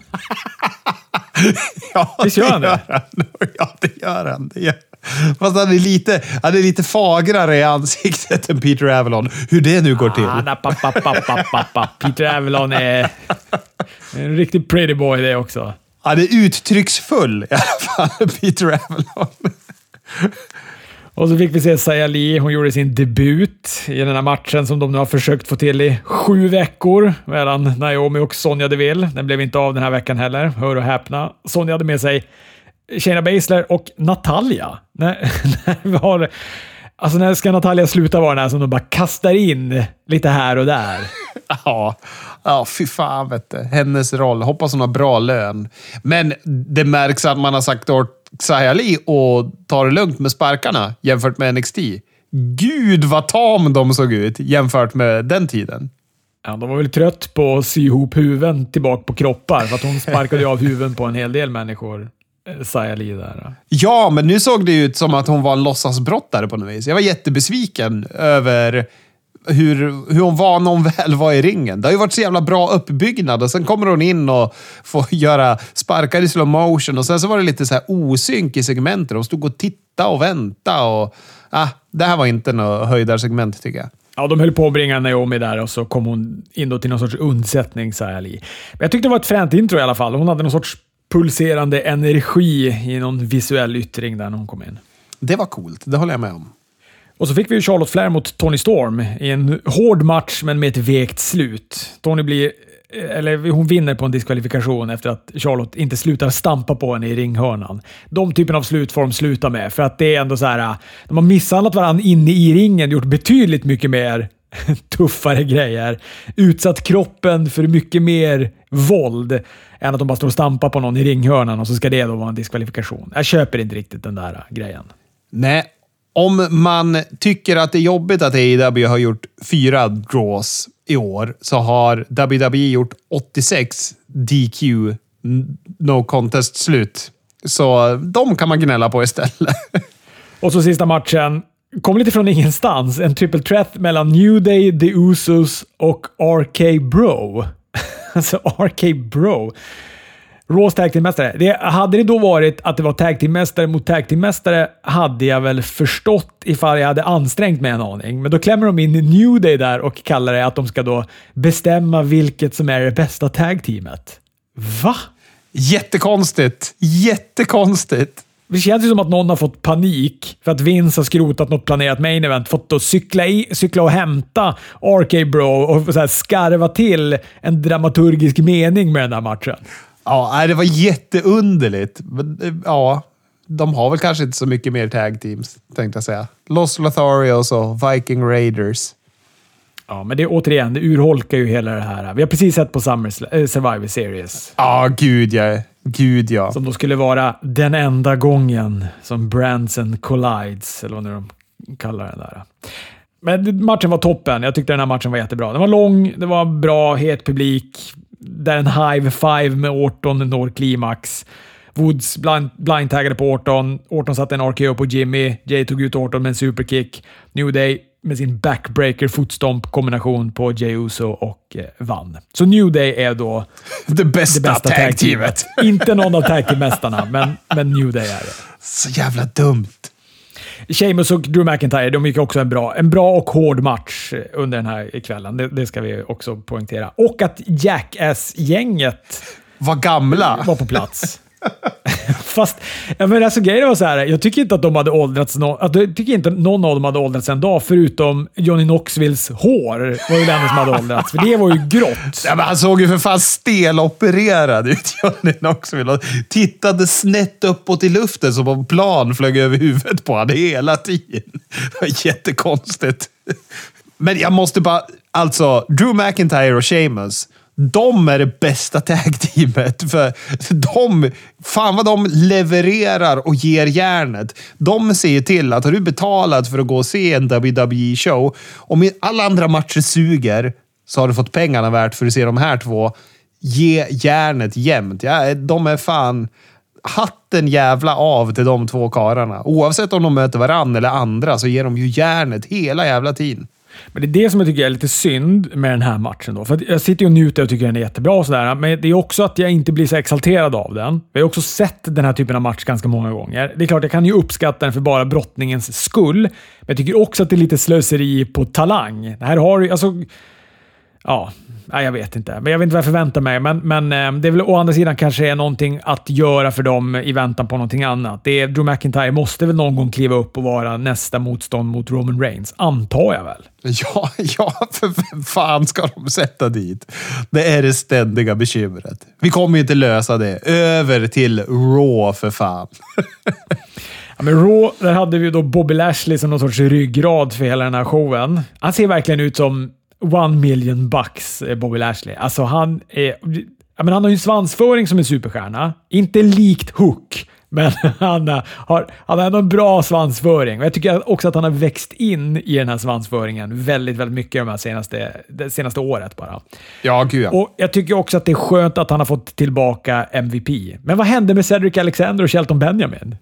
Ja, Visst gör han det? han. Ja, det gör han. Det gör. Fast han är, lite, han är lite fagrare i ansiktet än Peter Avalon. Hur det nu går till. Ah, na, pa, pa, pa, pa, pa, pa. Peter Avalon är en riktig pretty boy det också. Han är uttrycksfull i alla fall, Peter Avalon. Och så fick vi se Xia Li. Hon gjorde sin debut i den här matchen som de nu har försökt få till i sju veckor mellan Naomi och Sonja Deville. Den blev inte av den här veckan heller. Hör och häpna. Sonja hade med sig Shayna Baszler och Natalja. När, när vi har, alltså när ska Natalja sluta vara den här som de bara kastar in lite här och där? Ja, ja fy fan vet du. Hennes roll. Hoppas hon har bra lön. Men det märks att man har sagt åt Xia Li och tar det lugnt med sparkarna jämfört med N X T. Gud vad tam de såg ut jämfört med den tiden. Ja, de var väl trött på att sy ihop huvuden tillbaka på kroppar, för att hon sparkade av huvuden på en hel del människor. Xia Li där. Ja, men nu såg det ut som att hon var en låtsasbrottare på något vis. Jag var jättebesviken över hur, hur hon var när hon väl var i ringen. Det har ju varit så jävla bra uppbyggnad och sen kommer hon in och får göra sparkar i slow motion och sen så var det lite så här osynk i segmenter. De stod och tittade och väntade och ah, det här var inte något höjdarsegment tycker jag. Ja, de höll på att bringa Naomi där och så kom hon in då till någon sorts undsättning, Xia Li. Men jag tyckte det var ett fränt intro i alla fall. Hon hade någon sorts pulserande energi i någon visuell yttring där när hon kom in. Det var coolt, det håller jag med om. Och så fick vi ju Charlotte Flair mot Toni Storm i en hård match men med ett vekt slut. Toni blir, eller hon vinner på en diskvalifikation efter att Charlotte inte slutar stampa på henne i ringhörnan. De typen av slut får de sluta med, för att det är ändå så här, de har misshandlat varandra inne i ringen, gjort betydligt mycket mer tuffare grejer. Utsatt kroppen för mycket mer våld än att de bara står och stampar på någon i ringhörnan och så ska det då vara en diskvalifikation. Jag köper inte riktigt den där grejen. Nej, om man tycker att det är jobbigt att A E W har gjort fyra draws i år så har W W E gjort åttiosex D Q no contest slut. Så de kan man gnälla på istället. Och så sista matchen kom lite från ingenstans. En triple threat mellan New Day, The Usos och R K Bro. Alltså R K Bro. Raws tag team-mästare. Det, hade det då varit att det var tag team-mästare mot tag team-mästare hade jag väl förstått ifall jag hade ansträngt mig en aning. Men då klämmer de in New Day där och kallar det att de ska då bestämma vilket som är det bästa tag-teamet. Va? Jättekonstigt. Jättekonstigt. Det känns ju som att någon har fått panik för att Vince har skrotat något planerat main event, fått att cykla, i, cykla och hämta R K Bro och så här skarva till en dramaturgisk mening med den här matchen. Ja, det var jätteunderligt. Ja, de har väl kanske inte så mycket mer tag teams, tänkte jag säga. Los Lotharios och Viking Raiders. Ja, men det återigen, det urholkar ju hela det här. Vi har precis sett på Summer äh, Survivor Series. Ja, gud ja. Gud ja. Som då skulle vara den enda gången som Branson collides, eller vad nu de kallar det där. Men matchen var toppen. Jag tyckte den här matchen var jättebra. Den var lång, det var bra, het publik. Där en high five med Orton når klimax. Woods blind, blindtaggade på Orton. Orton satte en R K O på Jimmy. Jay tog ut Orton med en superkick. New Day med sin backbreaker footstomp kombination på Jey Uso och eh, vann. Så New Day är då det bästa, det bästa tag-teamet. Inte någon av tag-team-mästarna, men, men New Day är det. Så jävla dumt. Sheamus och Drew McIntyre, de gick också en bra, en bra och hård match under den här kvällen. Det, det ska vi också poängtera. Och att Jackass-gänget var gamla. Var på plats. Fast, ja, men alltså grejen var så här, jag tycker inte att de hade åldrats no- att jag tycker inte någon av dem hade åldrats en dag förutom Johnny Knoxvilles hår var ju den som hade åldrats, för det var ju grått. Ja, men han såg ju för fan stelopererad ut, Johnny Knoxville, och tittade snett uppåt i luften som om plan flög över huvudet på honom hela tiden. Det var jättekonstigt. Men jag måste bara, alltså Drew McIntyre och Sheamus, de är det bästa tag-teamet, för de, fan vad de levererar och ger järnet. De ser till att har du betalat för att gå och se en W W E-show, om alla andra matcher suger så har du fått pengarna värt för att se de här två. Ge järnet jämt. Ja, de är fan hatten jävla av till de två karlarna. Oavsett om de möter varann eller andra så ger de ju järnet hela jävla tiden. Men det är det som jag tycker är lite synd med den här matchen då. För jag sitter ju och njuter och tycker den är jättebra och sådär. Men det är också att jag inte blir så exalterad av den. Jag har också sett den här typen av match ganska många gånger. Det är klart, jag kan ju uppskatta den för bara brottningens skull. Men jag tycker också att det är lite slöseri på talang. Det här har ju, alltså... Ja, jag vet inte. Men jag vet inte vad jag förväntar mig. Men, men det är väl å andra sidan kanske är någonting att göra för dem i väntan på någonting annat. Det är, Drew McIntyre måste väl någon gång kliva upp och vara nästa motstånd mot Roman Reigns. Antar jag väl. Ja, ja, för vem fan ska de sätta dit? Det är det ständiga bekymret. Vi kommer ju inte lösa det. Över till Raw för fan. Ja, men Raw, där hade vi då Bobby Lashley som någon sorts ryggrad för hela den här showen. Han ser verkligen ut som one million bucks, Bobby Lashley. Alltså han är... Ja, men han har ju en svansföring som en superstjärna. Inte likt Hook, Men han har, han har ändå en bra svansföring. Och jag tycker också att han har växt in i den här svansföringen väldigt, väldigt mycket de här senaste, det senaste året bara. Ja, gud ja. Och jag tycker också att det är skönt att han har fått tillbaka M V P. Men vad hände med Cedric Alexander och Shelton Benjamin?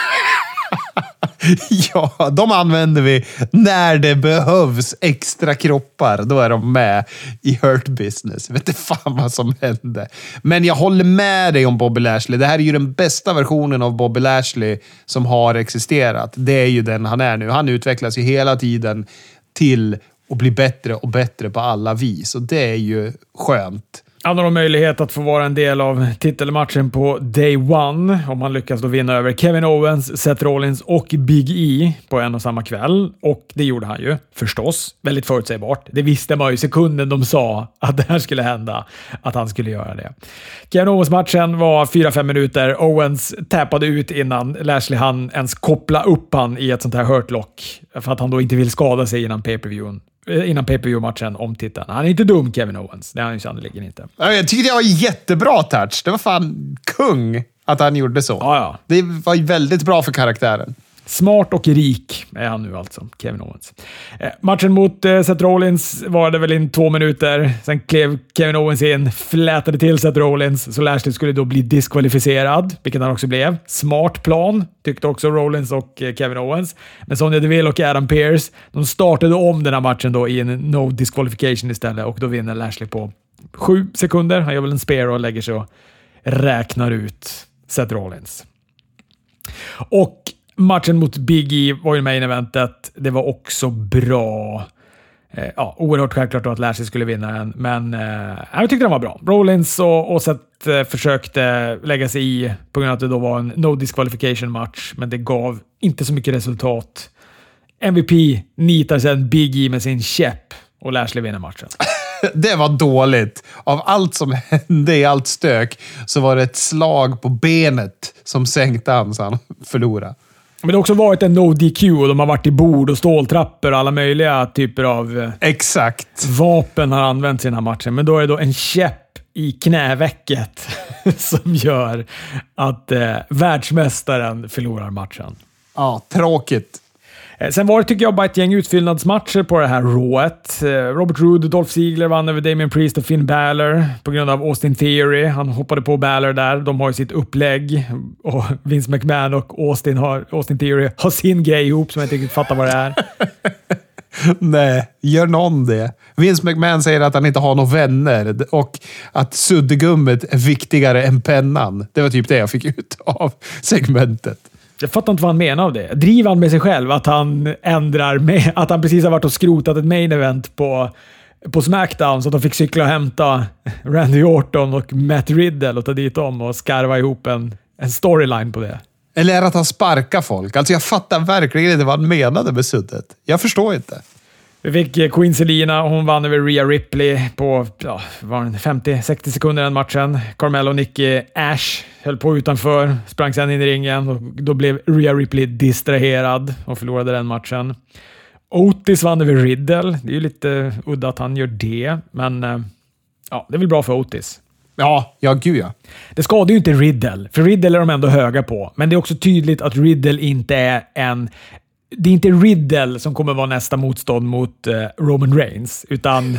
Ja, de använder vi när det behövs extra kroppar. Då är de med i Hurt Business. Jag vet inte fan vad som hände. Men jag håller med dig om Bobby Lashley. Det här är ju den bästa versionen av Bobby Lashley som har existerat. Det är ju den han är nu. Han utvecklas ju hela tiden till att bli bättre och bättre på alla vis. Och det är ju skönt. Han har möjlighet att få vara en del av titelmatchen på Day One om han lyckas då vinna över Kevin Owens, Seth Rollins och Big E på en och samma kväll. Och det gjorde han ju, förstås. Väldigt förutsägbart. Det visste man ju sekunden de sa att det här skulle hända, att han skulle göra det. Kevin Owens-matchen var fyra fem minuter. Owens tappade ut innan Lashley hann ens koppla upp han i ett sånt här hurt lock för att han då inte vill skada sig innan pay-per-viewen. Innan pay-per-view-matchen om titeln. Han är inte dum, Kevin Owens. Det är han ju sannoliken inte. Jag tyckte det var jättebra touch. Det var fan kung att han gjorde så. Ja, ja. Det var väldigt bra för karaktären. Smart och rik är han nu alltså, Kevin Owens. Eh, matchen mot eh, Seth Rollins var det väl in två minuter. Sen klev Kevin Owens in, flätade till Seth Rollins, så Lashley skulle då bli diskvalificerad, vilket han också blev. Smart plan, tyckte också Rollins och eh, Kevin Owens. Men Sonya Deville och Adam Pearce, de startade om den här matchen då i en no disqualification istället, och då vinner Lashley på sju sekunder. Han gör väl en spear och lägger sig och räknar ut Seth Rollins. Och matchen mot Big E var ju med i eventet. Det var också bra. Eh, ja, oerhört självklart att Lashley skulle vinna den, men eh, jag tyckte den var bra. Rollins och, och Seth eh, försökte lägga sig i på grund av att det då var en no disqualification match, men det gav inte så mycket resultat. M V P nitar sedan Big E med sin käpp och Lashley vinner matchen. Det var dåligt. Av allt som hände i allt stök så var det ett slag på benet som sänkte han så han förlorade. Men det har också varit en no D Q och de har varit i bord och ståltrappor och alla möjliga typer av Exakt. vapen har använts i den här matchen. Men då är det då en käpp i knävecket som gör att eh, världsmästaren förlorar matchen. Ja, tråkigt. Sen var det, tycker jag, bara ett gäng utfyllnadsmatcher på det här rået. Robert Roode och Dolph Ziggler vann över Damian Priest och Finn Balor på grund av Austin Theory. Han hoppade på Balor där. De har ju sitt upplägg. Och Vince McMahon och Austin, har, Austin Theory har sin grej ihop som jag inte riktigt fattar vad det är. Nej, gör någon det? Vince McMahon säger att han inte har några vänner och att suddgummet är viktigare än pennan. Det var typ det jag fick ut av segmentet. Jag fattar inte vad han menar av det. Driver han med sig själv att han ändrar med, att han precis har varit och skrotat ett main event på, på SmackDown så att de fick cykla och hämta Randy Orton och Matt Riddle och ta dit dem och skarva ihop en, en storyline på det. Eller att han sparkar folk. Alltså jag fattar verkligen inte vad han menade med suddet. Jag förstår inte. Vi fick Queen Selina, hon vann över Rhea Ripley på ja, femtio sextio sekunder den matchen. Carmelo och Nikki Ash höll på utanför, sprang sedan in i ringen och då blev Rhea Ripley distraherad och förlorade den matchen. Otis vann över Riddle. Det är ju lite udda att han gör det, men ja, det är väl bra för Otis. Ja, ja gud ja. Det skadar ju inte Riddle, för Riddle är de ändå höga på. Men det är också tydligt att Riddle inte är en... Det är inte Riddle som kommer vara nästa motstånd mot uh, Roman Reigns, utan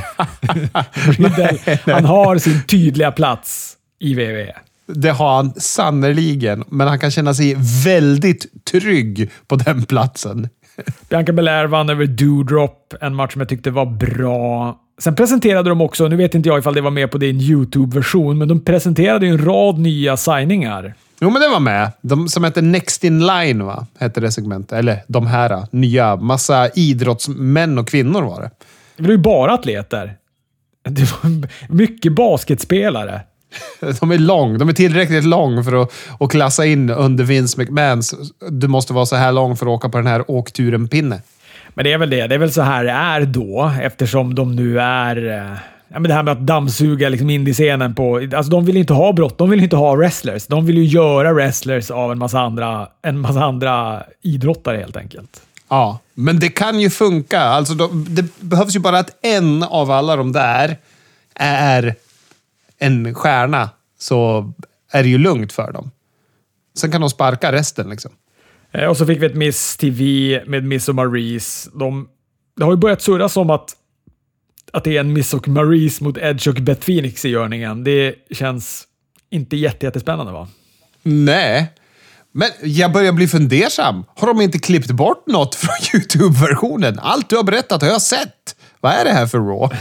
Riddle, nej, nej. Han har sin tydliga plats i W W E. Det har han sannoliken, men han kan känna sig väldigt trygg på den platsen. Bianca Belair vann över Doudrop, en match som jag tyckte var bra. Sen presenterade de också, nu vet inte jag ifall det var med på din YouTube-version, men de presenterade ju en rad nya signingar. Jo, men det var med. De som heter Next in Line, va? Hette det segmentet. Eller de här nya. Massa idrottsmän och kvinnor var det. Det var ju bara atleter. Det var mycket basketspelare. De är lång. De är tillräckligt lång för att, att klassa in under Vince McMahons. Du måste vara så här lång för att åka på den här åkturen-pinne. Men det är väl det. Det är väl så här det är då, eftersom de nu är... Ja, men det här med att dammsuga liksom indie-scenen på... Alltså de vill inte ha brott, de vill inte ha wrestlers. De vill ju göra wrestlers av en massa andra, en massa andra idrottare helt enkelt. Ja, men det kan ju funka. Alltså de, det behövs ju bara att en av alla de där är en stjärna, så är det ju lugnt för dem. Sen kan de sparka resten liksom. Eh, och så fick vi ett Miss T V med Miss och Maryse. De, det har ju börjat surras om att, att det är en Miss och Maryse mot Edge och Beth Phoenix i görningen. Det känns inte jätte, jättespännande, va? Nej. Men jag börjar bli fundersam. Har de inte klippt bort något från YouTube-versionen? Allt du har berättat har jag sett. Vad är det här för Raw?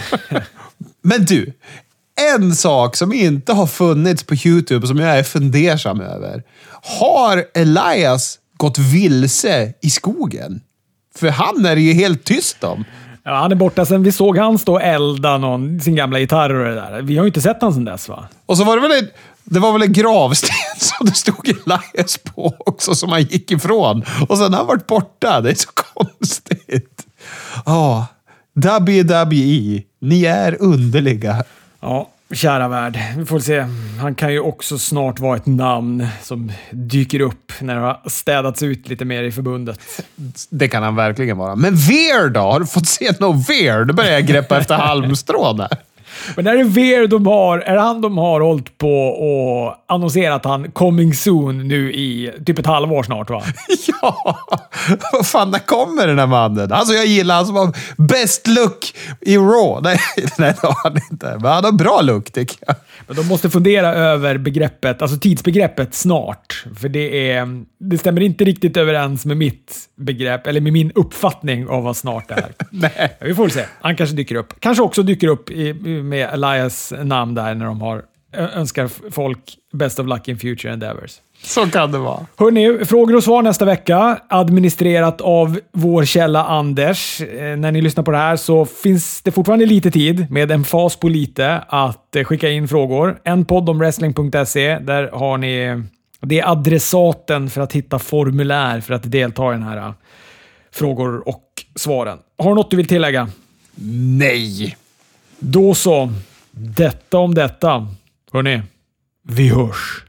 Men du, en sak som inte har funnits på YouTube som jag är fundersam över. Har Elias gått vilse i skogen? För han är det ju helt tyst om. Ja, han är borta sen vi såg han stå och elda någon, sin gamla gitarr och det där. Vi har ju inte sett han sedan dess, va? Och så var det väl en, det var väl en gravsten som det stod Elias på också som han gick ifrån. Och sen har han varit borta. Det är så konstigt. Ja, oh, W W E. Ni är underliga. Ja, kära värld. Vi får se. Han kan ju också snart vara ett namn som dyker upp när det har städats ut lite mer i förbundet. Det kan han verkligen vara. Men Veer då? Har du fått se något Veer? Då börjar jag greppa efter halmstrån där. Men är det Veer de har, är det han de har hållit på och annonserat han coming soon nu i typ ett halvår snart, va? Ja! Vad fan, när kommer den här mannen? Alltså jag gillar han som har best look i Raw. Nej, nej det har han inte. Men han har bra look, tycker jag. Men de måste fundera över begreppet, alltså tidsbegreppet snart. För det är, det stämmer inte riktigt överens med mitt begrepp, eller med min uppfattning av vad snart är. Nej. Vi får se. Han kanske dyker upp. Kanske också dyker upp i, med Elias namn där när de har önskar folk best of luck in future endeavors. Så kan det vara. Hörrni, frågor och svar nästa vecka. Administrerat av vår källa Anders. Eh, när ni lyssnar på det här så finns det fortfarande lite tid, med en fas på lite, att eh, skicka in frågor. En podd om wrestling punkt se. Där har ni det är adressaten för att hitta formulär för att delta i den här uh, frågor och svaren. Har du något du vill tillägga? Nej. Då så. Detta om detta. Hörrni, vi hörs.